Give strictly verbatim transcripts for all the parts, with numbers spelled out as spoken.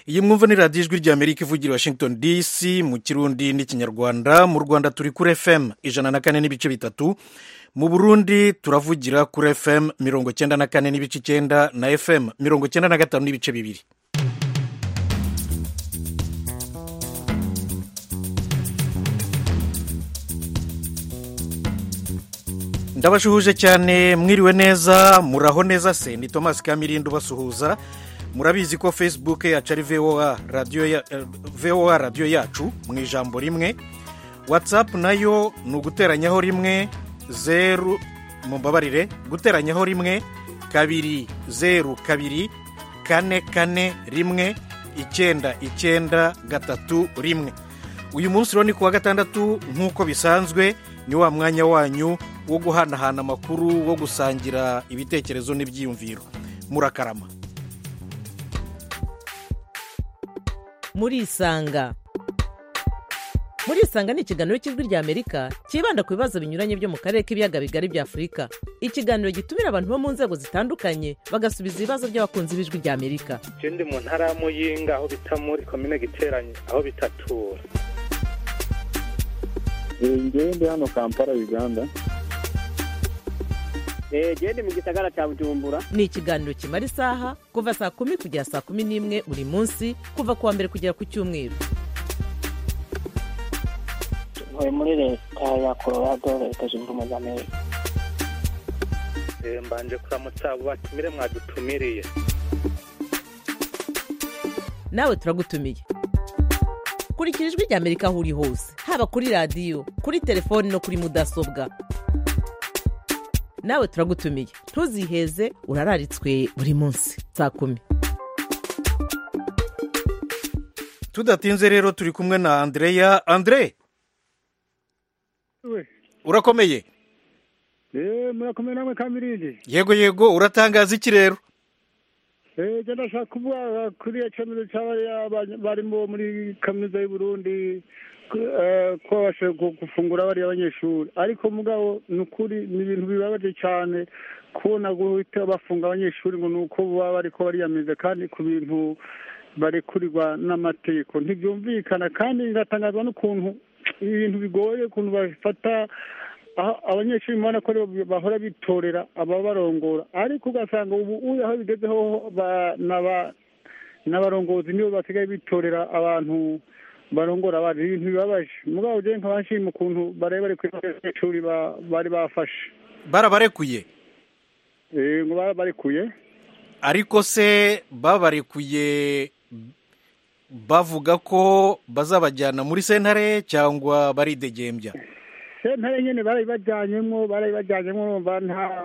iyi mwumva ni radiyo ijwi ry'amerika ivugira Washington D C mu kirundi n'ikinyarwanda. Mu Rwanda turi kuri F M ijana na kane n'ibice bitatu, mu Burundi turavugira kuri F M mirongo cyenda na kane n'ibice icyenda na F M mirongo cyenda na gatanu n'ibice bibiri. Ndabashuhuje cyane, mwiriwe neza, muraho neza se. Ni Thomas Kamirindo basuhuza. Murabizi ko Facebook yacu ari V O A radio ya V O A radio yacu mu ijambo rimwe. WhatsApp nayo ni uguteranyaho rimwe zeru mumbabarire guteranyaho rimwe kabiri zeru kabiri kane kane rimwe icyenda icyenda gatatu rimwe. Uyu munsi rero ni kuwa gatandatu nk'uko bisanzwe, ni wa mwanya wanyu wo guhanahana amakuru, wo gusangira ibitekerezo n'ibyiyumviro. Murakarama. Murisanga. Murisanga ni ikiganiro cy'ijwi ry'Amerika kibanda ku bibazo binyuranye byo mu karere k'ibiyaga bigari bya Afurika. Ikiganiro gitumira abantu bo mu nzego zitandukanye bagasubiza ibibazo by'abakunzi b'ijwi ry'Amerika. Je ndi mu ntara ya Muyinga aho bita muri komine Giteranye aho bitatura. Ngewe ndi hano Kampala Uganda. Gende mu gisagara cya Bujumbura. Ni ikiganiro kimara isaha kuva saa kumi kugera saa kumi n'imwe buri munsi, kuva kuwa mbere kugera ku cyumweru. Ntuye muri leta ya Colorado, leta zunze ubumwe za Amerika. Mbanje kuramutsa abo batumire mwadutumiriye. Nawe turagutumiye. Kurikira ijwi ry'Amerika aho uri hose, haba kuri radiyo, kuri telefoni no kuri mudasobwa. Nawe turagutumiye, ntuziheze, urararitswe buri munsi saa kumi. Tudatinze rero turi kumwe na Andrea. Andre, We. urakomeye? Eh, murakomeye namwe Kamirindi. Yego yego, uratangaza iki rero? Eh, je ndashaka kuvuga kuri icemero cy'abari barimo muri kaminuza y'u Burundi ko bashe gufungura bari abanyeshuri, ariko mugabo nukuri ni ibintu bibabaje cyane kubona guhita bafunga abanyeshuri ngo nuko baba bariko bariyamize kandi ku bintu barekurirwa n'amategeko. Ntibyumvikana kandi ngatangazwa n'ukuntu ibintu bigoye, ukuntu bafata abanyeshuri mbona ko bahora bitorera ababarongora, ariko ugasanga ubu aho bigezeho n'abarongozi nibo basigaye bitorera abantu barongora abandi. Ibintu bibabaje mugabo je nkabashima ukuntu bare bari kw'ishuri bari bafashe. Barabarekuye? Eh, ngo barabarekuye. Ariko se babarekuye bavuga ko bazabajyana muri sentare cyangwa baridegembya? Sentare nyene barabajyanyemo barabajyanyemo nta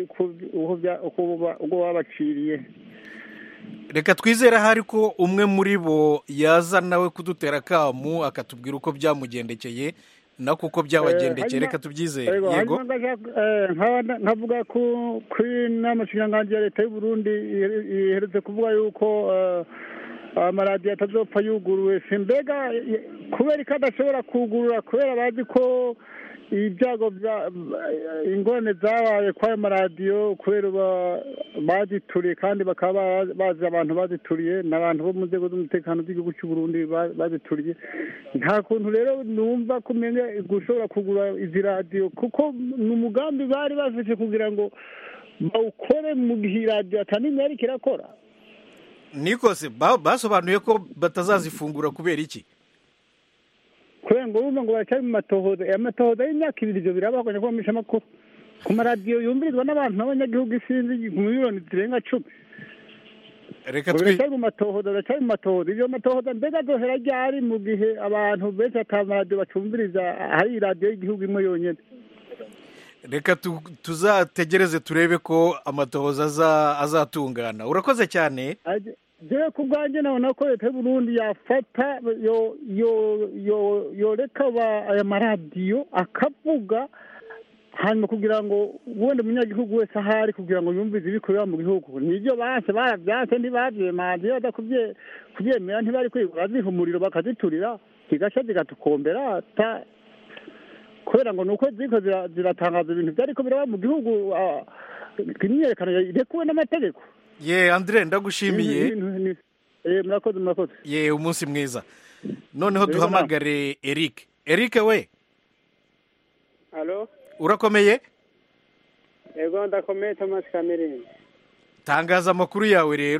uko babaciriye. Reka twizere hari ko umwe muri bo yaza nawe kudutera kamu akatubwira uko byamugendekeye na kuko byabagendekeye. Reka tubyizere. Yego, nkavuga ko kuri n'amashyirahamwe ya leta y'u Burundi iherutse kuvuga yuko amaradiyo atazopfa yuguruwe. Mbega kubera ko adashobora kugurura kubera bazi ko ibyago ingorane zabaye kwa ayo maradiyo kubera bazituriye, kandi bakaba bazi abantu bazituriye n'abantu bo mu nzego z'umutekano z'igihugu cy'u Burundi bazituriye. Nta kuntu rero numva kumenya gushobora kugura izi radiyo, kuko ni umugambi bari bafite kugira ngo bawukore mu gihe radiyo atanimwe ariko irakora. Nikose basobanuye ko batazazifungura kubera iki? Kubera ngo bumva ngo baracyari mu matohoza, aya matohoza y'imyaka ibiri ibyo birabaganya ko bamisha amakuru ku maradiyo yumvirizwa n'abantu n'abanyagihugu isinzi mu miliyoni zirenga cumi. Reka twi baracyari mu matohoza baracyari mu matohoza ibyo matohoza mbega azohera ryari mu gihe abantu benshi ata maradiyo bacumviriza, hari radiyo y'igihugu imwe yonyine? Reka tuzategereze turebe ko amatohoza azatungana. Urakoze cyane. Jewe ku bwanjye nabona ko leta y'u Burundi yafata yoreka aya maradiyo akavuga, hanyuma kugira ngo ubundi umunyagihugu wese ahari kugira ngo yumvize ibikorera mu gihugu. Nibyo banse barabyanse ntibabyemanje, kubyemera ntibari kwigura, baziha umuriro bakaziturira kigasha zigatukombera, kubera ngo nuko ziko ziratangaza ibintu byariko biraba mu gihugu, imyerekano irekuwe n'amategeko. Ye Andre, ndagushimiye. eh murakoze murakoze ye umunsi mwiza noneho duhamagare Eric Eric we Alo urakomeye Yego ndakomeye Thomas Kamirindi tangaza amakuru yawe rero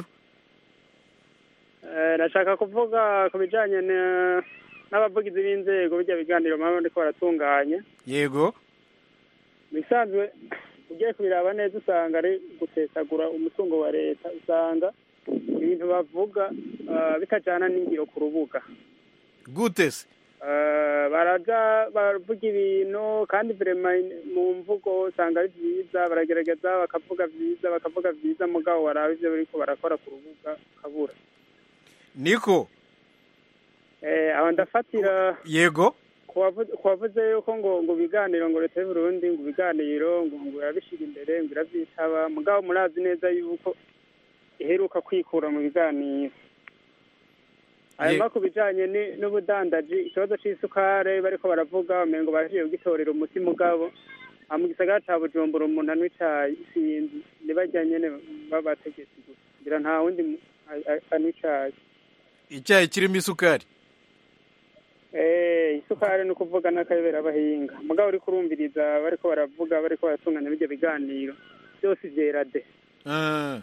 eh nashaka kuvuga ku bijanye n'abavugizi b'inzego bijya biganiro mama ndiko baratunganya yego bisanzwe ugiye kubiraba neza usanga ari gutesagura umutungo wa leta usanga ibintu bavuga bitajana n'ingiro ku rubuga gute se baraja baravuga ibintu kandi vraiment mu mvugo usanga ari byiza baragerageza bakavuga byiza bakavuga byiza mugabo warabe ivyo bariko barakora ku rubuga kabura niko eh aho ndafatira yego kuwavuze yuko ngo ngo biganiro ngo leta y'u Burundi ngo biganiro ngo ngo yabishira imbere ngo iravyitaba mugabo murazi neza yuko iheruka kwikura mu biganiro hanyuma ku bijanye n'ubudandaji ikibazo c'isukare bariko baravuga umengo baragiye kugitorera umuti mugabo mu gisagara ca Bujumbura umuntu anywa icayi sinzi nibajya nyene babategetsi gusa ngira nta wundi anywa icayi icyayi kirimo isukari eh isukari no kuvuga n'akayobera abahinga mugabo uri kurumviriza bariko baravuga bariko baratunganya bijya biganiro byose vyerade ah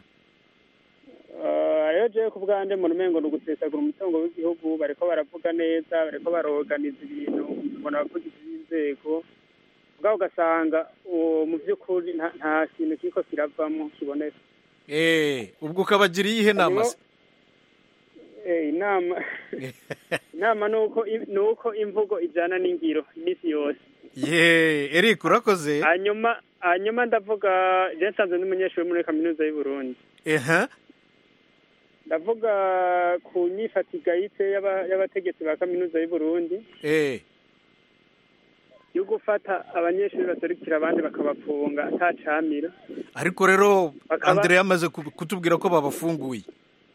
rero jewe ku bwanje mu rumengo no gutesagura umutungo w'igihugu bariko baravuga neza bariko baroganiza ibintu mbona abavugizi b'inzego mugabo ugasanga mu by'ukuri nta kintu kiko kiravamo kiboneka eh ubwo ukabagira iyihe nama se eh inama inama nuko nuko imvugo ijana n'ingiro imisi yose ye Eric urakoze hanyuma hanyuma ndavuga je nsanzwe n'umunyeshuri muri kaminuza y'u Burundi eha ndavuga ku nyifatigayite y'abategetsi ba kaminuza y'u Burundi eh yo gufata abanyeshuri baserukira abandi bakabafunga atacamira ariko rero Andre yamaze kutubwira ko babafunguye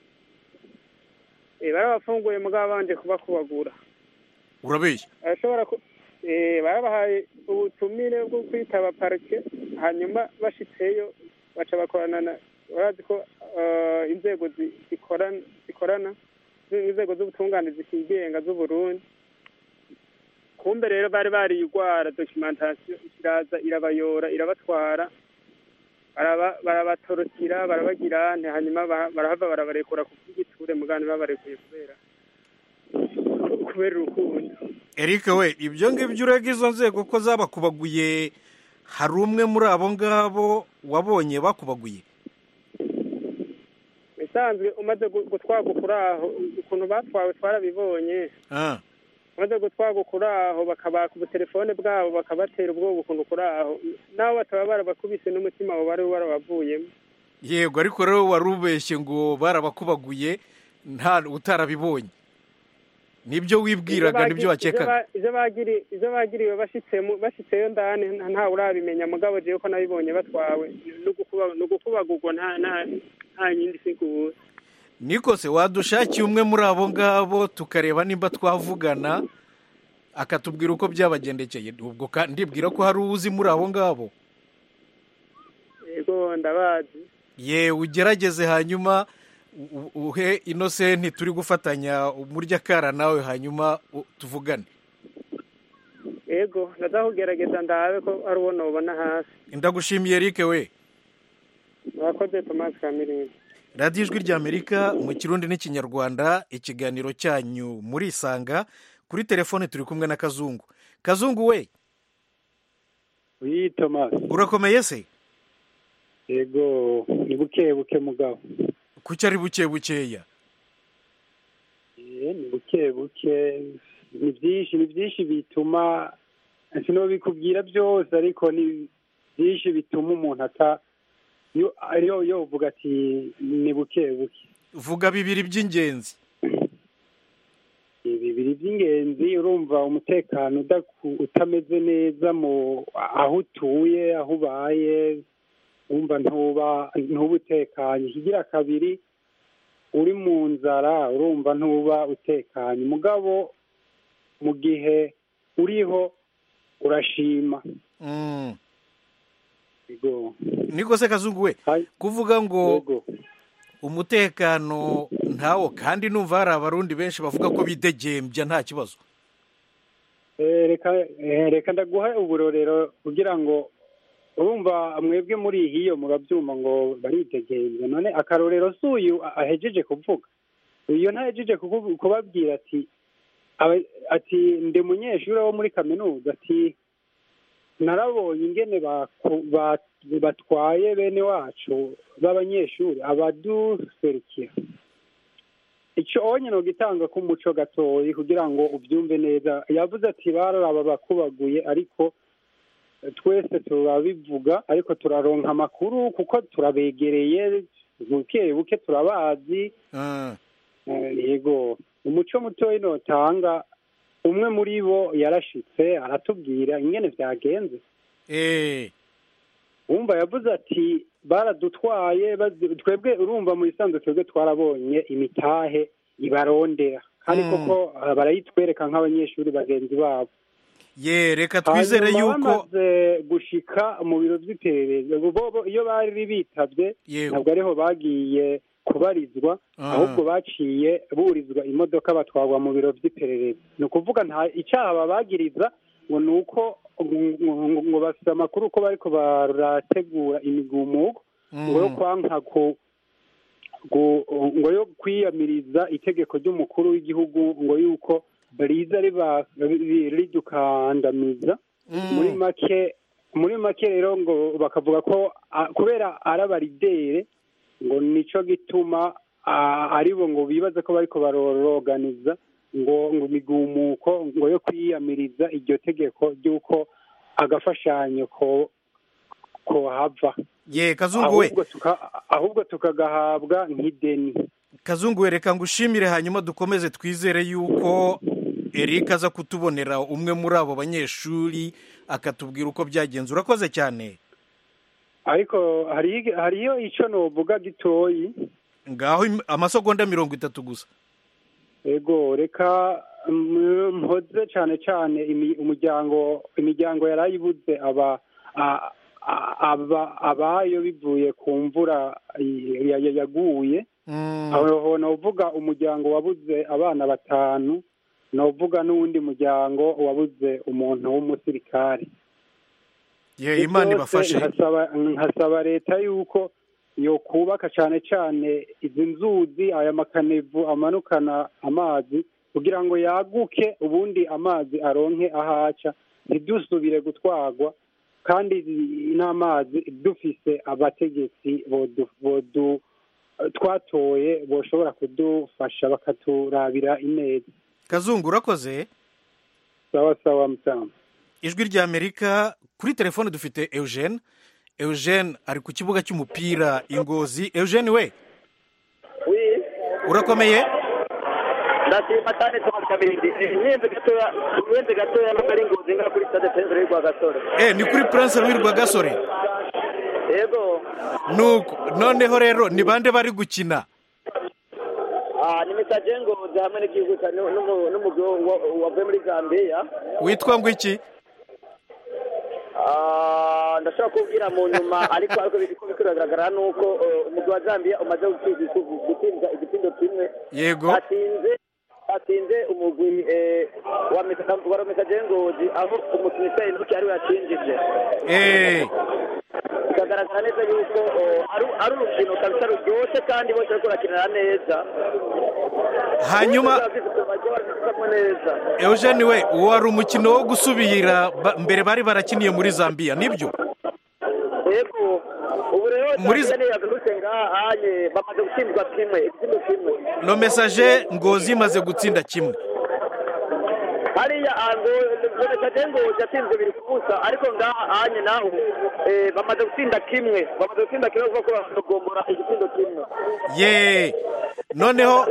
eh barabafunguye mugabo banje kubakubagura urabeshya ashobora eh barabahaye ubutumire bwo kwitaba parke hanyuma bashitseyo baca bakorana barazi ko inzego zikorana zikorana inzego z'ubutungane zikigenga z'u Burundi kumbe rero bari barigwara documentation iraza irabayora irabatwara barabatorokira barabagira nte hanyuma barahava barabarekura ku bw'igiture mugani babarekuye kubera kubera urukundo Eric we ibyo ngibyo urega izo nzego ko zabakubaguye hari umwe muri abo ngabo wabonye bakubaguye bisanzwe umaze gutwagukura aho ukuntu batwawe twarabibonye ah umaze gutwagukura aho bakabaka ubutelefone bwabo bakabatera ubwoba ukuntu kuri aho nawe bataba barabakubise n'umutima wabo bari warabavuyemo yego ariko rero warubeshye ngo barabakubaguye nta utarabibonye nibyo wibwiraga nibyo wakekaga izo bagiri izo bagiriwe bashitsemo bashitseyo ndane nta urabimenya mugabo je ko nabibonye batwawe no gukubagurwa nta nta nta nyindi sigura niko se wadushakiye umwe muri abo ngabo tukareba nimba twavugana akatubwira uko byabagendekeye ubwo ndibwira ko hari uzi muri abo ngabo yego ndabazi ye ugerageze hanyuma uhe Innocent turi gufatanya umurya kara nawe hanyuma tuvugane yego ndazakugerageza ndabe ko ari uwo nobona hasi ndagushimiye Eric we wakoze Thomas Kamirindi radiyo ijwi ry'Amerika mu kirundi n'ikinyarwanda ikiganiro cyanyu muri isanga kuri telefone turi kumwe na Kazungu Kazungu we oui Thomas urakomeye se yego ni buke buke mugabo kuki ari buke bukeya eh ni buke buke ni byinshi ni byinshi bituma sino bikubwira byose ariko ni byinshi bituma umuntu ata yo yo yo vuga ati ni buke buke vuga bibiri by'ingenzi bibiri by'ingenzi urumva umutekano utameze neza mu aho utuye aho ubaye umva ntuba ntubutekanye kigira kabiri uri mu nzara urumva ntuba utekanye mugabo mu gihe uriho urashima mm Ego. Niko se Kazungu we kuvuga ngo umutekano ntawo kandi numva hari abarundi benshi bavuga ko bidegembya nta kibazo. reka reka ndaguha uburorero kugira ngo urumva mwebwe muri hiyo murabyuma ngo baritegeye none akarorero suyu ahejeje kuvuga iyo ntahejeje kubabwira ati ati ndi munyeshuri wo muri kaminuza ati narabonye ingene batwaye bene wacu b'abanyeshuri abaduserukira icyo onye no gitanga ku muco gatoyi kugira ngo ubyumve neza yavuze ati bararaba bakubaguye ariko twese turabivuga ariko turaronka amakuru kuko turabegereye buke buke turabazi yego umuco mutoyi notanga umwe muri bo yarashitse aratubwira ingene vyagenze eh umva yavuze ati baradutwaye twebwe urumva mu isanzwe twebwe twarabonye imitahe ibarondera kandi koko barayitwereka nk'abanyeshuri bagenzi babo ye reka twizere yuko bamaze gushika mu biro by'iperereza bo iyo bari bitavye ntabwo ariho bagiye kubarizwa ahubwo baciye burizwa imodoka batwarwa mu biro by'iperereza ni ukuvuga nta icyaha babagiriza ngo ni uko ngo bafite amakuru ko bariko barategura imigumuko ngo yo kwanka ngo yo kwiyamiriza itegeko ry'umukuru w'igihugu ngo yuko riza ridukandamiza muri make muri make rero ngo bakavuga ko kubera arabaridere ngo nico gituma aribo ngo bibaza ko bariko baroroganiza ngo ngo imigumuko ngo yo kwiyamiriza iryo tegeko ry'uko agafashanyo ko ko hava ye Kazungu we ahubwo tukagahabwa nk'ideni. Kazungu we reka ngushimire hanyuma dukomeze twizere yuko Eric aza kutubonera umwe muri abo banyeshuri akatubwira uko byagenze. Urakoze cyane. Ariko hari hariyo icyo novuga gitoyi ngaho amasegonda mirongo itatu gusa. Ego reka mpoze cyane cyane umuryango imiryango yarayibuze aba abayo bivuye ku mvura yaguye aho novuga umuryango wabuze abana batanu novuga n'uwundi muryango wabuze umuntu w'umusirikare. Ye Imana ibafashe. Nkasaba leta yuko yo kubaka cyane cyane izi nzuzi aya makanevu amanukana amazi kugira ngo yaguke ubundi amazi aronke ahaca ntidusubire gutwagwa kandi n'amazi dufise abategetsi bodu twatoye boshobora kudufasha bakaturabira ineza. Kazungu urakoze. Sawa sawa mutama. Ijwi rya Amerika kuri telefone dufite Eugene. Eugene ari ku kibuga cy'umupira Ingozi. Eugene we. Oui. Urakomeye? Ndashima cyane Thomas Kabirindi. Nyenze gatoya, nyenze gatoya n'akari Ingozi ngara kuri stade Prince Louis Rwagasore. Eh ni kuri Prince Louis Rwagasore. Yego. Nuko noneho rero ni bande bari gukina? Ah ni Message Ngozi hamwe n'igihugu cyane n'umugwi wavuye muri Zambia. Witwa ngo iki? Ah ndashaka kubwira mu nyuma ariko ariko biko bikiragaragara nuko umugwi wa Zambia umaze gutsinda igitindo kimwe. Yego. Atinze atinze umugwi wa Message Ngozi aho umukinnyi Enoki ari yatsinjije. Eh bikagaragara neza yuko ari urukino kabisa ruryoshye kandi bose bariko barakinira neza. Hanyuma Eugene we wari umukino wo gusubira mbere bari barakiniye muri Zambia nibyo? Yego ubu rero muri Zambia yagarutse ngahanye bamaze gutsindwa kimwe igitindo kimwe. No Message Ngozi maze gutsinda kimwe. Hariya ango Message Ngozi yatsinze biri kubusa ariko ngahanye naho bamaze gutsinda kimwe bamaze gutsinda kimwe kuko bagombora igitindo kimwe. Ye noneho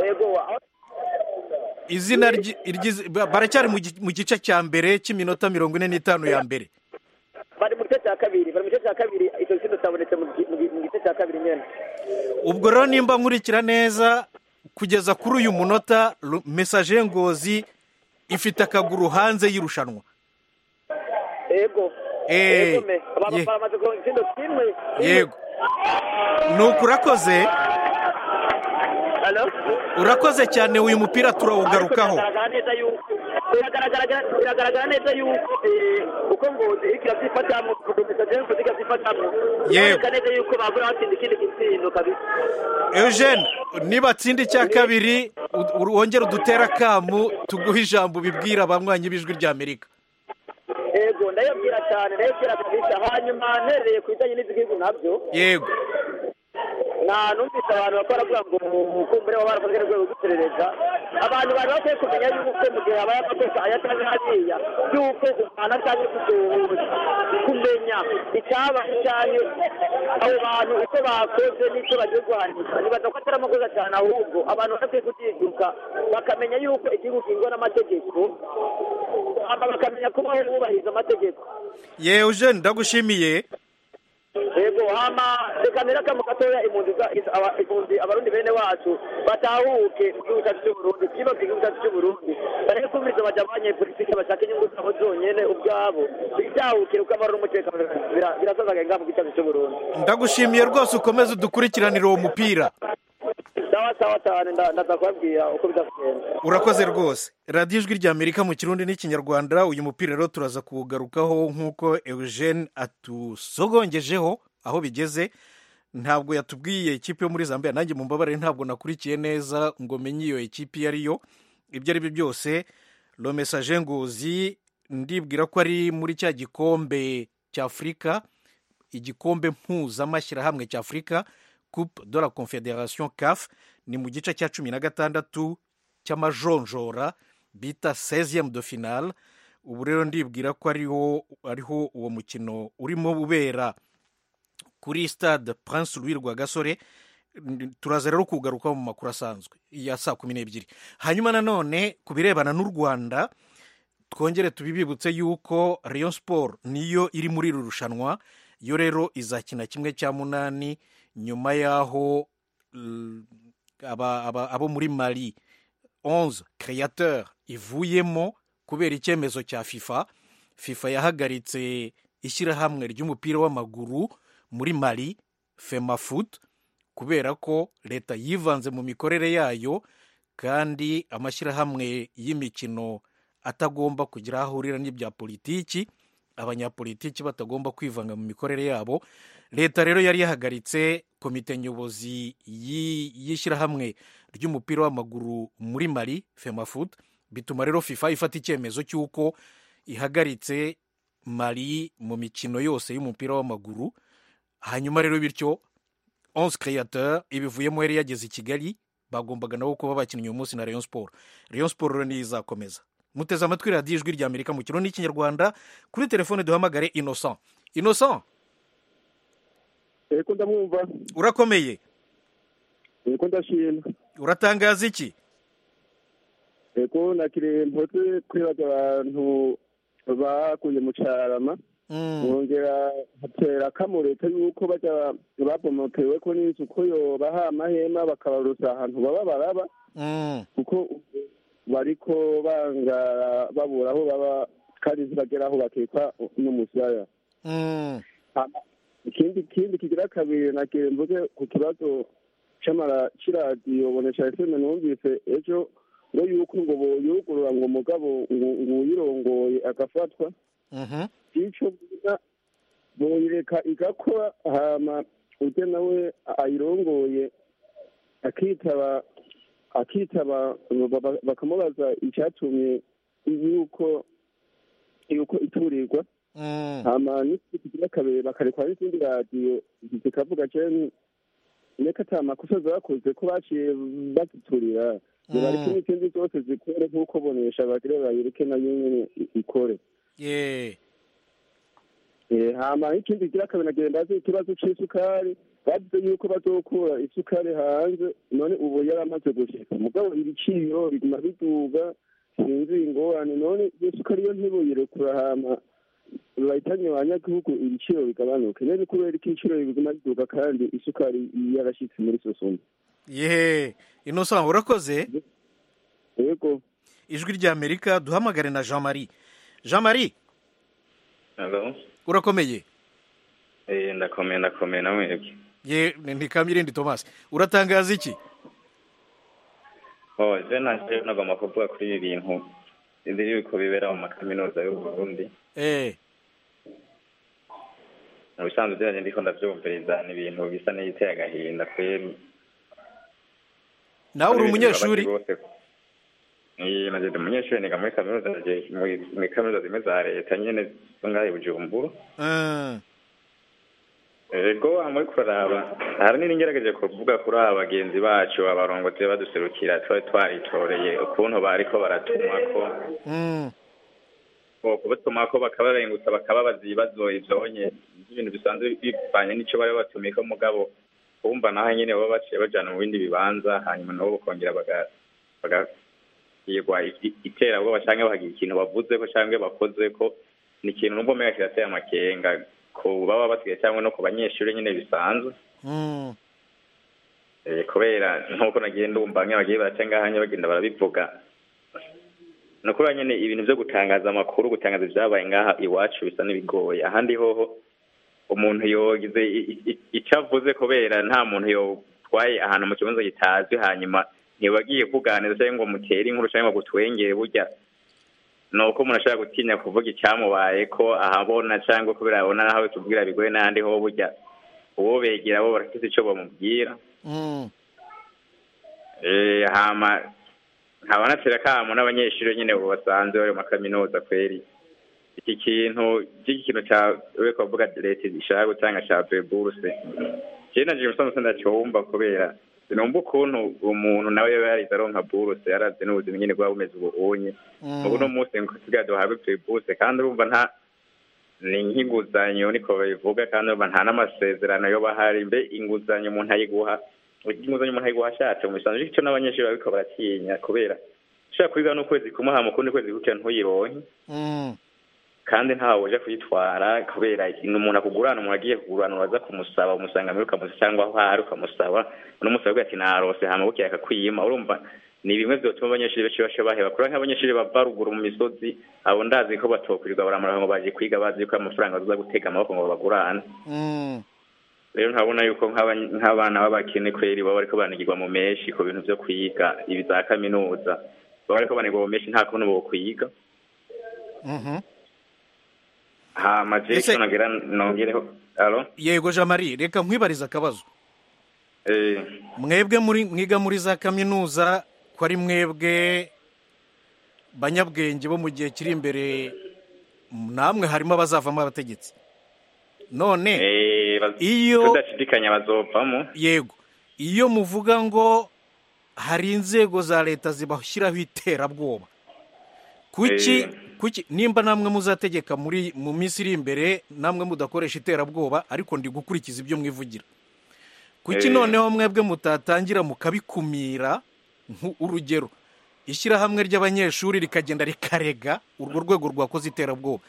izina baracyari mu gice cya mbere cy'iminota mirongo ine n'itanu ya mbere. Bari mu gice cya kabiri bari mu gice cya kabiri icyo kintu cyabonetse mu gice cya kabiri nyene. Ubwo rero nimba nkurikira neza kugeza kuri uyu munota Message Ngozi ifite akaguru hanze y'irushanwa. Ego. Eh. Bamaze ko ikindo kimwe. Yego. Nuko urakoze. urakoze cyane uyu mupira turawugarukaho biragaragara neza yuko uko ngozi iriko iravyifatamwo kukomeza jewe ngozi ikavyifatamwo biragaragara neza yuko babura batsinda ikindi gitsindo kabisa. Eugene niba atsinda icya kabiri wongera udutera akamu tuguha ijambo ubibwira abanywanyi b'ijwi rya Amerika. Yego ndayabwira cyane ndayabwira kabisa hanyuma ntereye ku bijanye n'izigihugu nabyo. Yego na numvise abantu bakora kugira ngo kumbure baba barakoze rwego guterereza abantu bari bakwiye kumenya yuko mu gihe habaye amakosa ayatanga hariya yuko umwana cyane kuzohuza kumenya icyaba cyane abo bantu uko bakoze n'icyo bagiye guhanisha nibaza ko atari amakosa cyane ahubwo abantu bakwiye kutiduka bakamenya yuko igihugu kingwa n'amategeko bakamenya ko bubahiriza amategeko. Ye Eugene ndagushimiye. Yego hama rekamera kama katoya impunzi impunzi abarundi bene wacu batahuke igihugu cyacu cy'u Burundi kiba igihugu cyacu cy'u Burundi bareke kumiriza abajamanye politiki bashaka inyungu zabo zonyene ubwabo bitahukire uko amahoro n'umutekano birasazaga ngaho mu cyacu cy'u Burundi. Ndagushimiye rwose ukomeze udukurikiranire uwo mupira. Sawa sawa cyane ndazakwabwira uko bizagenda. Urakoze rwose. Radio Ijwi rya Amerika mu Kirundi n'Ikinyarwanda uyu mupira rero turaza kuwugarukaho nk'uko Eugene atusogongejeho aho bigeze. Ntabwo yatubwiye ikipe yo muri Zambia nanjye mu mbabare ntabwo nakurikiye neza ngo menye iyo ikipe yari yo. Ibyo ari byo byose Le Message Ngozi ndibwira ko ari muri cya gikombe cya Afrika, igikombe mpuzamashyirahamwe cya Afrika Coupe de la Confédération C A F, ni mu gice cya cumi na gatandatu cy'amajonjora bita seizième de finale. Ubu rero ndibwira ko ariho ariho uwo mukino urimo ubera kuri stade Prince Louis Rwagasore. Turaza rero kugaruka mu makuru asanzwe ya saa kumi n'ebyiri. Hanyuma nanone ku birebana n'u Rwanda twongere tubibibutse yuko Rayon Sport niyo iri muri iri rushanwa, yo rero izakina kimwe cya munani nyuma yaho aba, aba, abo muri Mali onze créateurs ivuyemo kubera icyemezo cya FIFA. FIFA yahagaritse ishyirahamwe ry'umupira w'amaguru muri Mali FEMAFOOT kubera ko leta yivanze mu mikorere yayo kandi amashyirahamwe y'imikino atagomba kugira aho ahurira n'ibya politiki, abanyapolitiki batagomba kwivanga mu mikorere yabo. Leta rero yari yahagaritse komite nyobozi y'ishyirahamwe ry'umupira w'amaguru muri Mali FEMAFOOT, bituma rero FIFA ifata icyemezo cy'uko ihagaritse Mali mu mikino yose y'umupira w'amaguru. Hanyuma rero bityo onze créateurs ibivuyemo yari yageze i Kigali, bagombaga nabo kuba bakinnye uyu munsi na Rayon Sport. Rayon Sport rero niyo izakomeza. Muteze amatwi Radio Ijwi rya Amerika mu Kirundi n'Ikinyarwanda. Kuri telefone duhamagare Innocent. Innocent, eko ndamwumva. Urakomeye? Eko ndashima. Uratangaza iki? Eko nakire mpoze kwibaza abantu bakuye mu Carama. Mwongera hatera kamureta yuko baja babomokewe ko n'inzu ko yo baha amahema bakabarusa ahantu baba baraba. Kuko bariko banga babura aho baba kandi zibagera aho bakekwa n'umusaya. Ikindi kindi kigira kabiri nakire mvuze ku kibazo cy'amara kiradiyo bonesha F M numvise ejo ngo yuko ngo boyugurura ngo mugabo ngo uyirongoye agafatwa. Mhm. Ico boyireka igakora hama uje nawe ayirongoye akitaba akitaba bakamubaza icyatumye yuko yuko iturirwa. Hama n'ikigira kabiri bakarekwa n'izindi radiyo zikavuga cyane neka atamakosa zakoze ko baciye batuturira bariko n'izindi zose zikore nk'uko bonesha bagire bayireke nayo nyene ikore. Yeah. Eh hama ikindi kigira kabiri nagenda azi ikibazo c'isukari bavuze yuko bazokura isukari hanze none ubu yaramaze gushika mugabo ibiciro biguma biduga sinzi ingorane none isukari yo ntiboyirekura hama bayitanye abanyagihugu ibiciro bigabanuke none kubera ikiciro biguma biduga kandi isukari yarashitse muri Sosumo. Yehe Innocent urakoze. Yego. Ijwi rya Amerika duhamagare na Jean Marie. Jean Marie. Hello. Urakomeye? Eh ndakomeye ndakomeye namwe. Ye ndi Kamirindi Thomas. Uratangaza iki? oh je naje nagomba kuvuga kuri ibi bintu biri ko bibera mu makaminuza y'u Burundi. Eh. Mu bisanzwe byaje ndiko ndavyumviriza ni ibintu bisa n'iteye agahinda kweri. Nawe uri umunyeshuri? Ni naje ndi umunyeshuri niga muri kaminuza naje muri kaminuza zimwe za leta nyene ngahe Bujumbura. Eh. Ego amuri kuraba hari n'ingerageje kuvuga kuri abagenzi bacu abarongozi baduserukira twari twaritoreye ukuntu bariko baratumwa ko mm ko kubatuma ko bakabarengutsa bakababaza ibibazo ivyonye ibintu bisanzwe bipfanye n'ico bari batumika mugabo kumva naho nyene baba baciye bajana mu bindi bibanza hanyuma nabo bakongera baga baga yegwa itera bwo bashange bahagira ikintu bavuze ko canke bakoze ko ni ikintu numva mega kirateye amakenga ko baba basigaye cyangwa no ku banyeshuri nyine bisanzwe mm eh kubera nkuko nagiye ndumva nk'abagiye baracenga hanye bagenda barabivuga no kuri nyine ibintu byo gutangaza amakuru gutangaza ibyabaye ngaha iwacu bisa n'ibigoye ahandi hoho umuntu yogize icavuze kubera nta muntu yo twaye ahantu mu kibanza gitazwe hanyuma ntibagiye kuganira cyangwa ngo mutere inkuru cyangwa gutwengere burya nuko umuntu ashaka gutinya kuvuga icyamubaye ko ahabona cyangwa kubera abona naho tubwira bigoye n'ahandi ho burya uwo begera bo barafite icyo bamubwira mm eh hama nkabona tera kamo n'abanyeshuri nyine bo basanzwe bari mu kaminuza kweri iki kintu iki kintu cya we kuvuga leta ishaka gutanga cya bourse cyena je musanzwe ndacyumva kubera sinumva ukuntu umuntu nawe yarize aronka bourse yaraze n'ubuzima nyine bwa bumeze ubunye ubu no munsi ngo tugado habe bourse kandi urumva nta ni nk'inguzanyo niko babivuga kandi urumva nta n'amasezerano yo bahari mbe inguzanyo umuntu ayiguha inguzanyo umuntu ayiguha ashatse mu bisanzwe icyo n'abanyeshuri babiko baratinya kubera ushaka kwiga n'ukwezi kumuha mu kundi kwezi gukira ntuyironke kandi ntawe uje kuyitwara kubera umuntu akugurana umuntu agiye kugurana uraza kumusaba umusanga muri kamusi cyangwa aho hari ukamusaba n'umusaba ati narose hama bukiye akakwiyima urumva ni bimwe byotuma abanyeshuri benshi bashe baheba kuri nk'abanyeshuri bava ruguru mu misozi abo ndazi ko batokwirirwa baramara ngo baje kwiga bazi ko amafaranga baza gutega amaboko ngo bagurane rero ntabona yuko nk'abana b'abakene kweri baba bariko banigirwa mu meshi ku bintu byo kwiga ibi za kaminuza baba bariko banigirwa mu meshi nta kuntu bo kwiga mhm ha majeshi nagira nongereho alo yego Jean Marie reka nkwibariza akabazo eh mwebwe muri mwiga muri za kaminuza ko ari mwebwe banyabwenge bo mu gihe kiri imbere namwe harimo abazavamo abategetsi none eh iyo tudashidikanya bazovamo yego iyo muvuga ngo hari inzego za leta zibashyiraho iterabwoba kuki kuki nimba namwe muzategeka muri mu minsi iri imbere namwe mudakoresha iterabwoba ariko ndi gukurikiza ibyo mwivugira kuki noneho mwebwe mutatangira mukabikumira urugero ishyirahamwe ry'abanyeshuri rikagenda rikarega urwo rwego rwakoze iterabwoba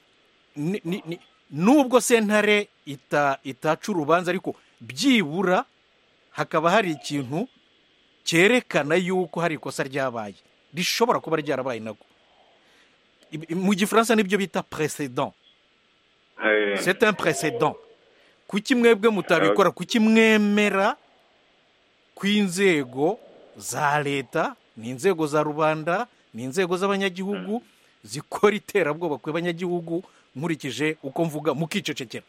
nubwo sentare ita itaca urubanza ariko byibura hakaba hari ikintu cyerekana yuko hari ikosa ryabaye rishobora kuba ryarabaye nako mu gifaransa nibyo bita précédent c'est un précédent kuki mwebwe mutabikora kuki mwemera kw'inzego za leta ni inzego za rubanda ni inzego z'abanyagihugu zikora iterabwoba ku banyagihugu nkurikije uko mvuga mukicecekera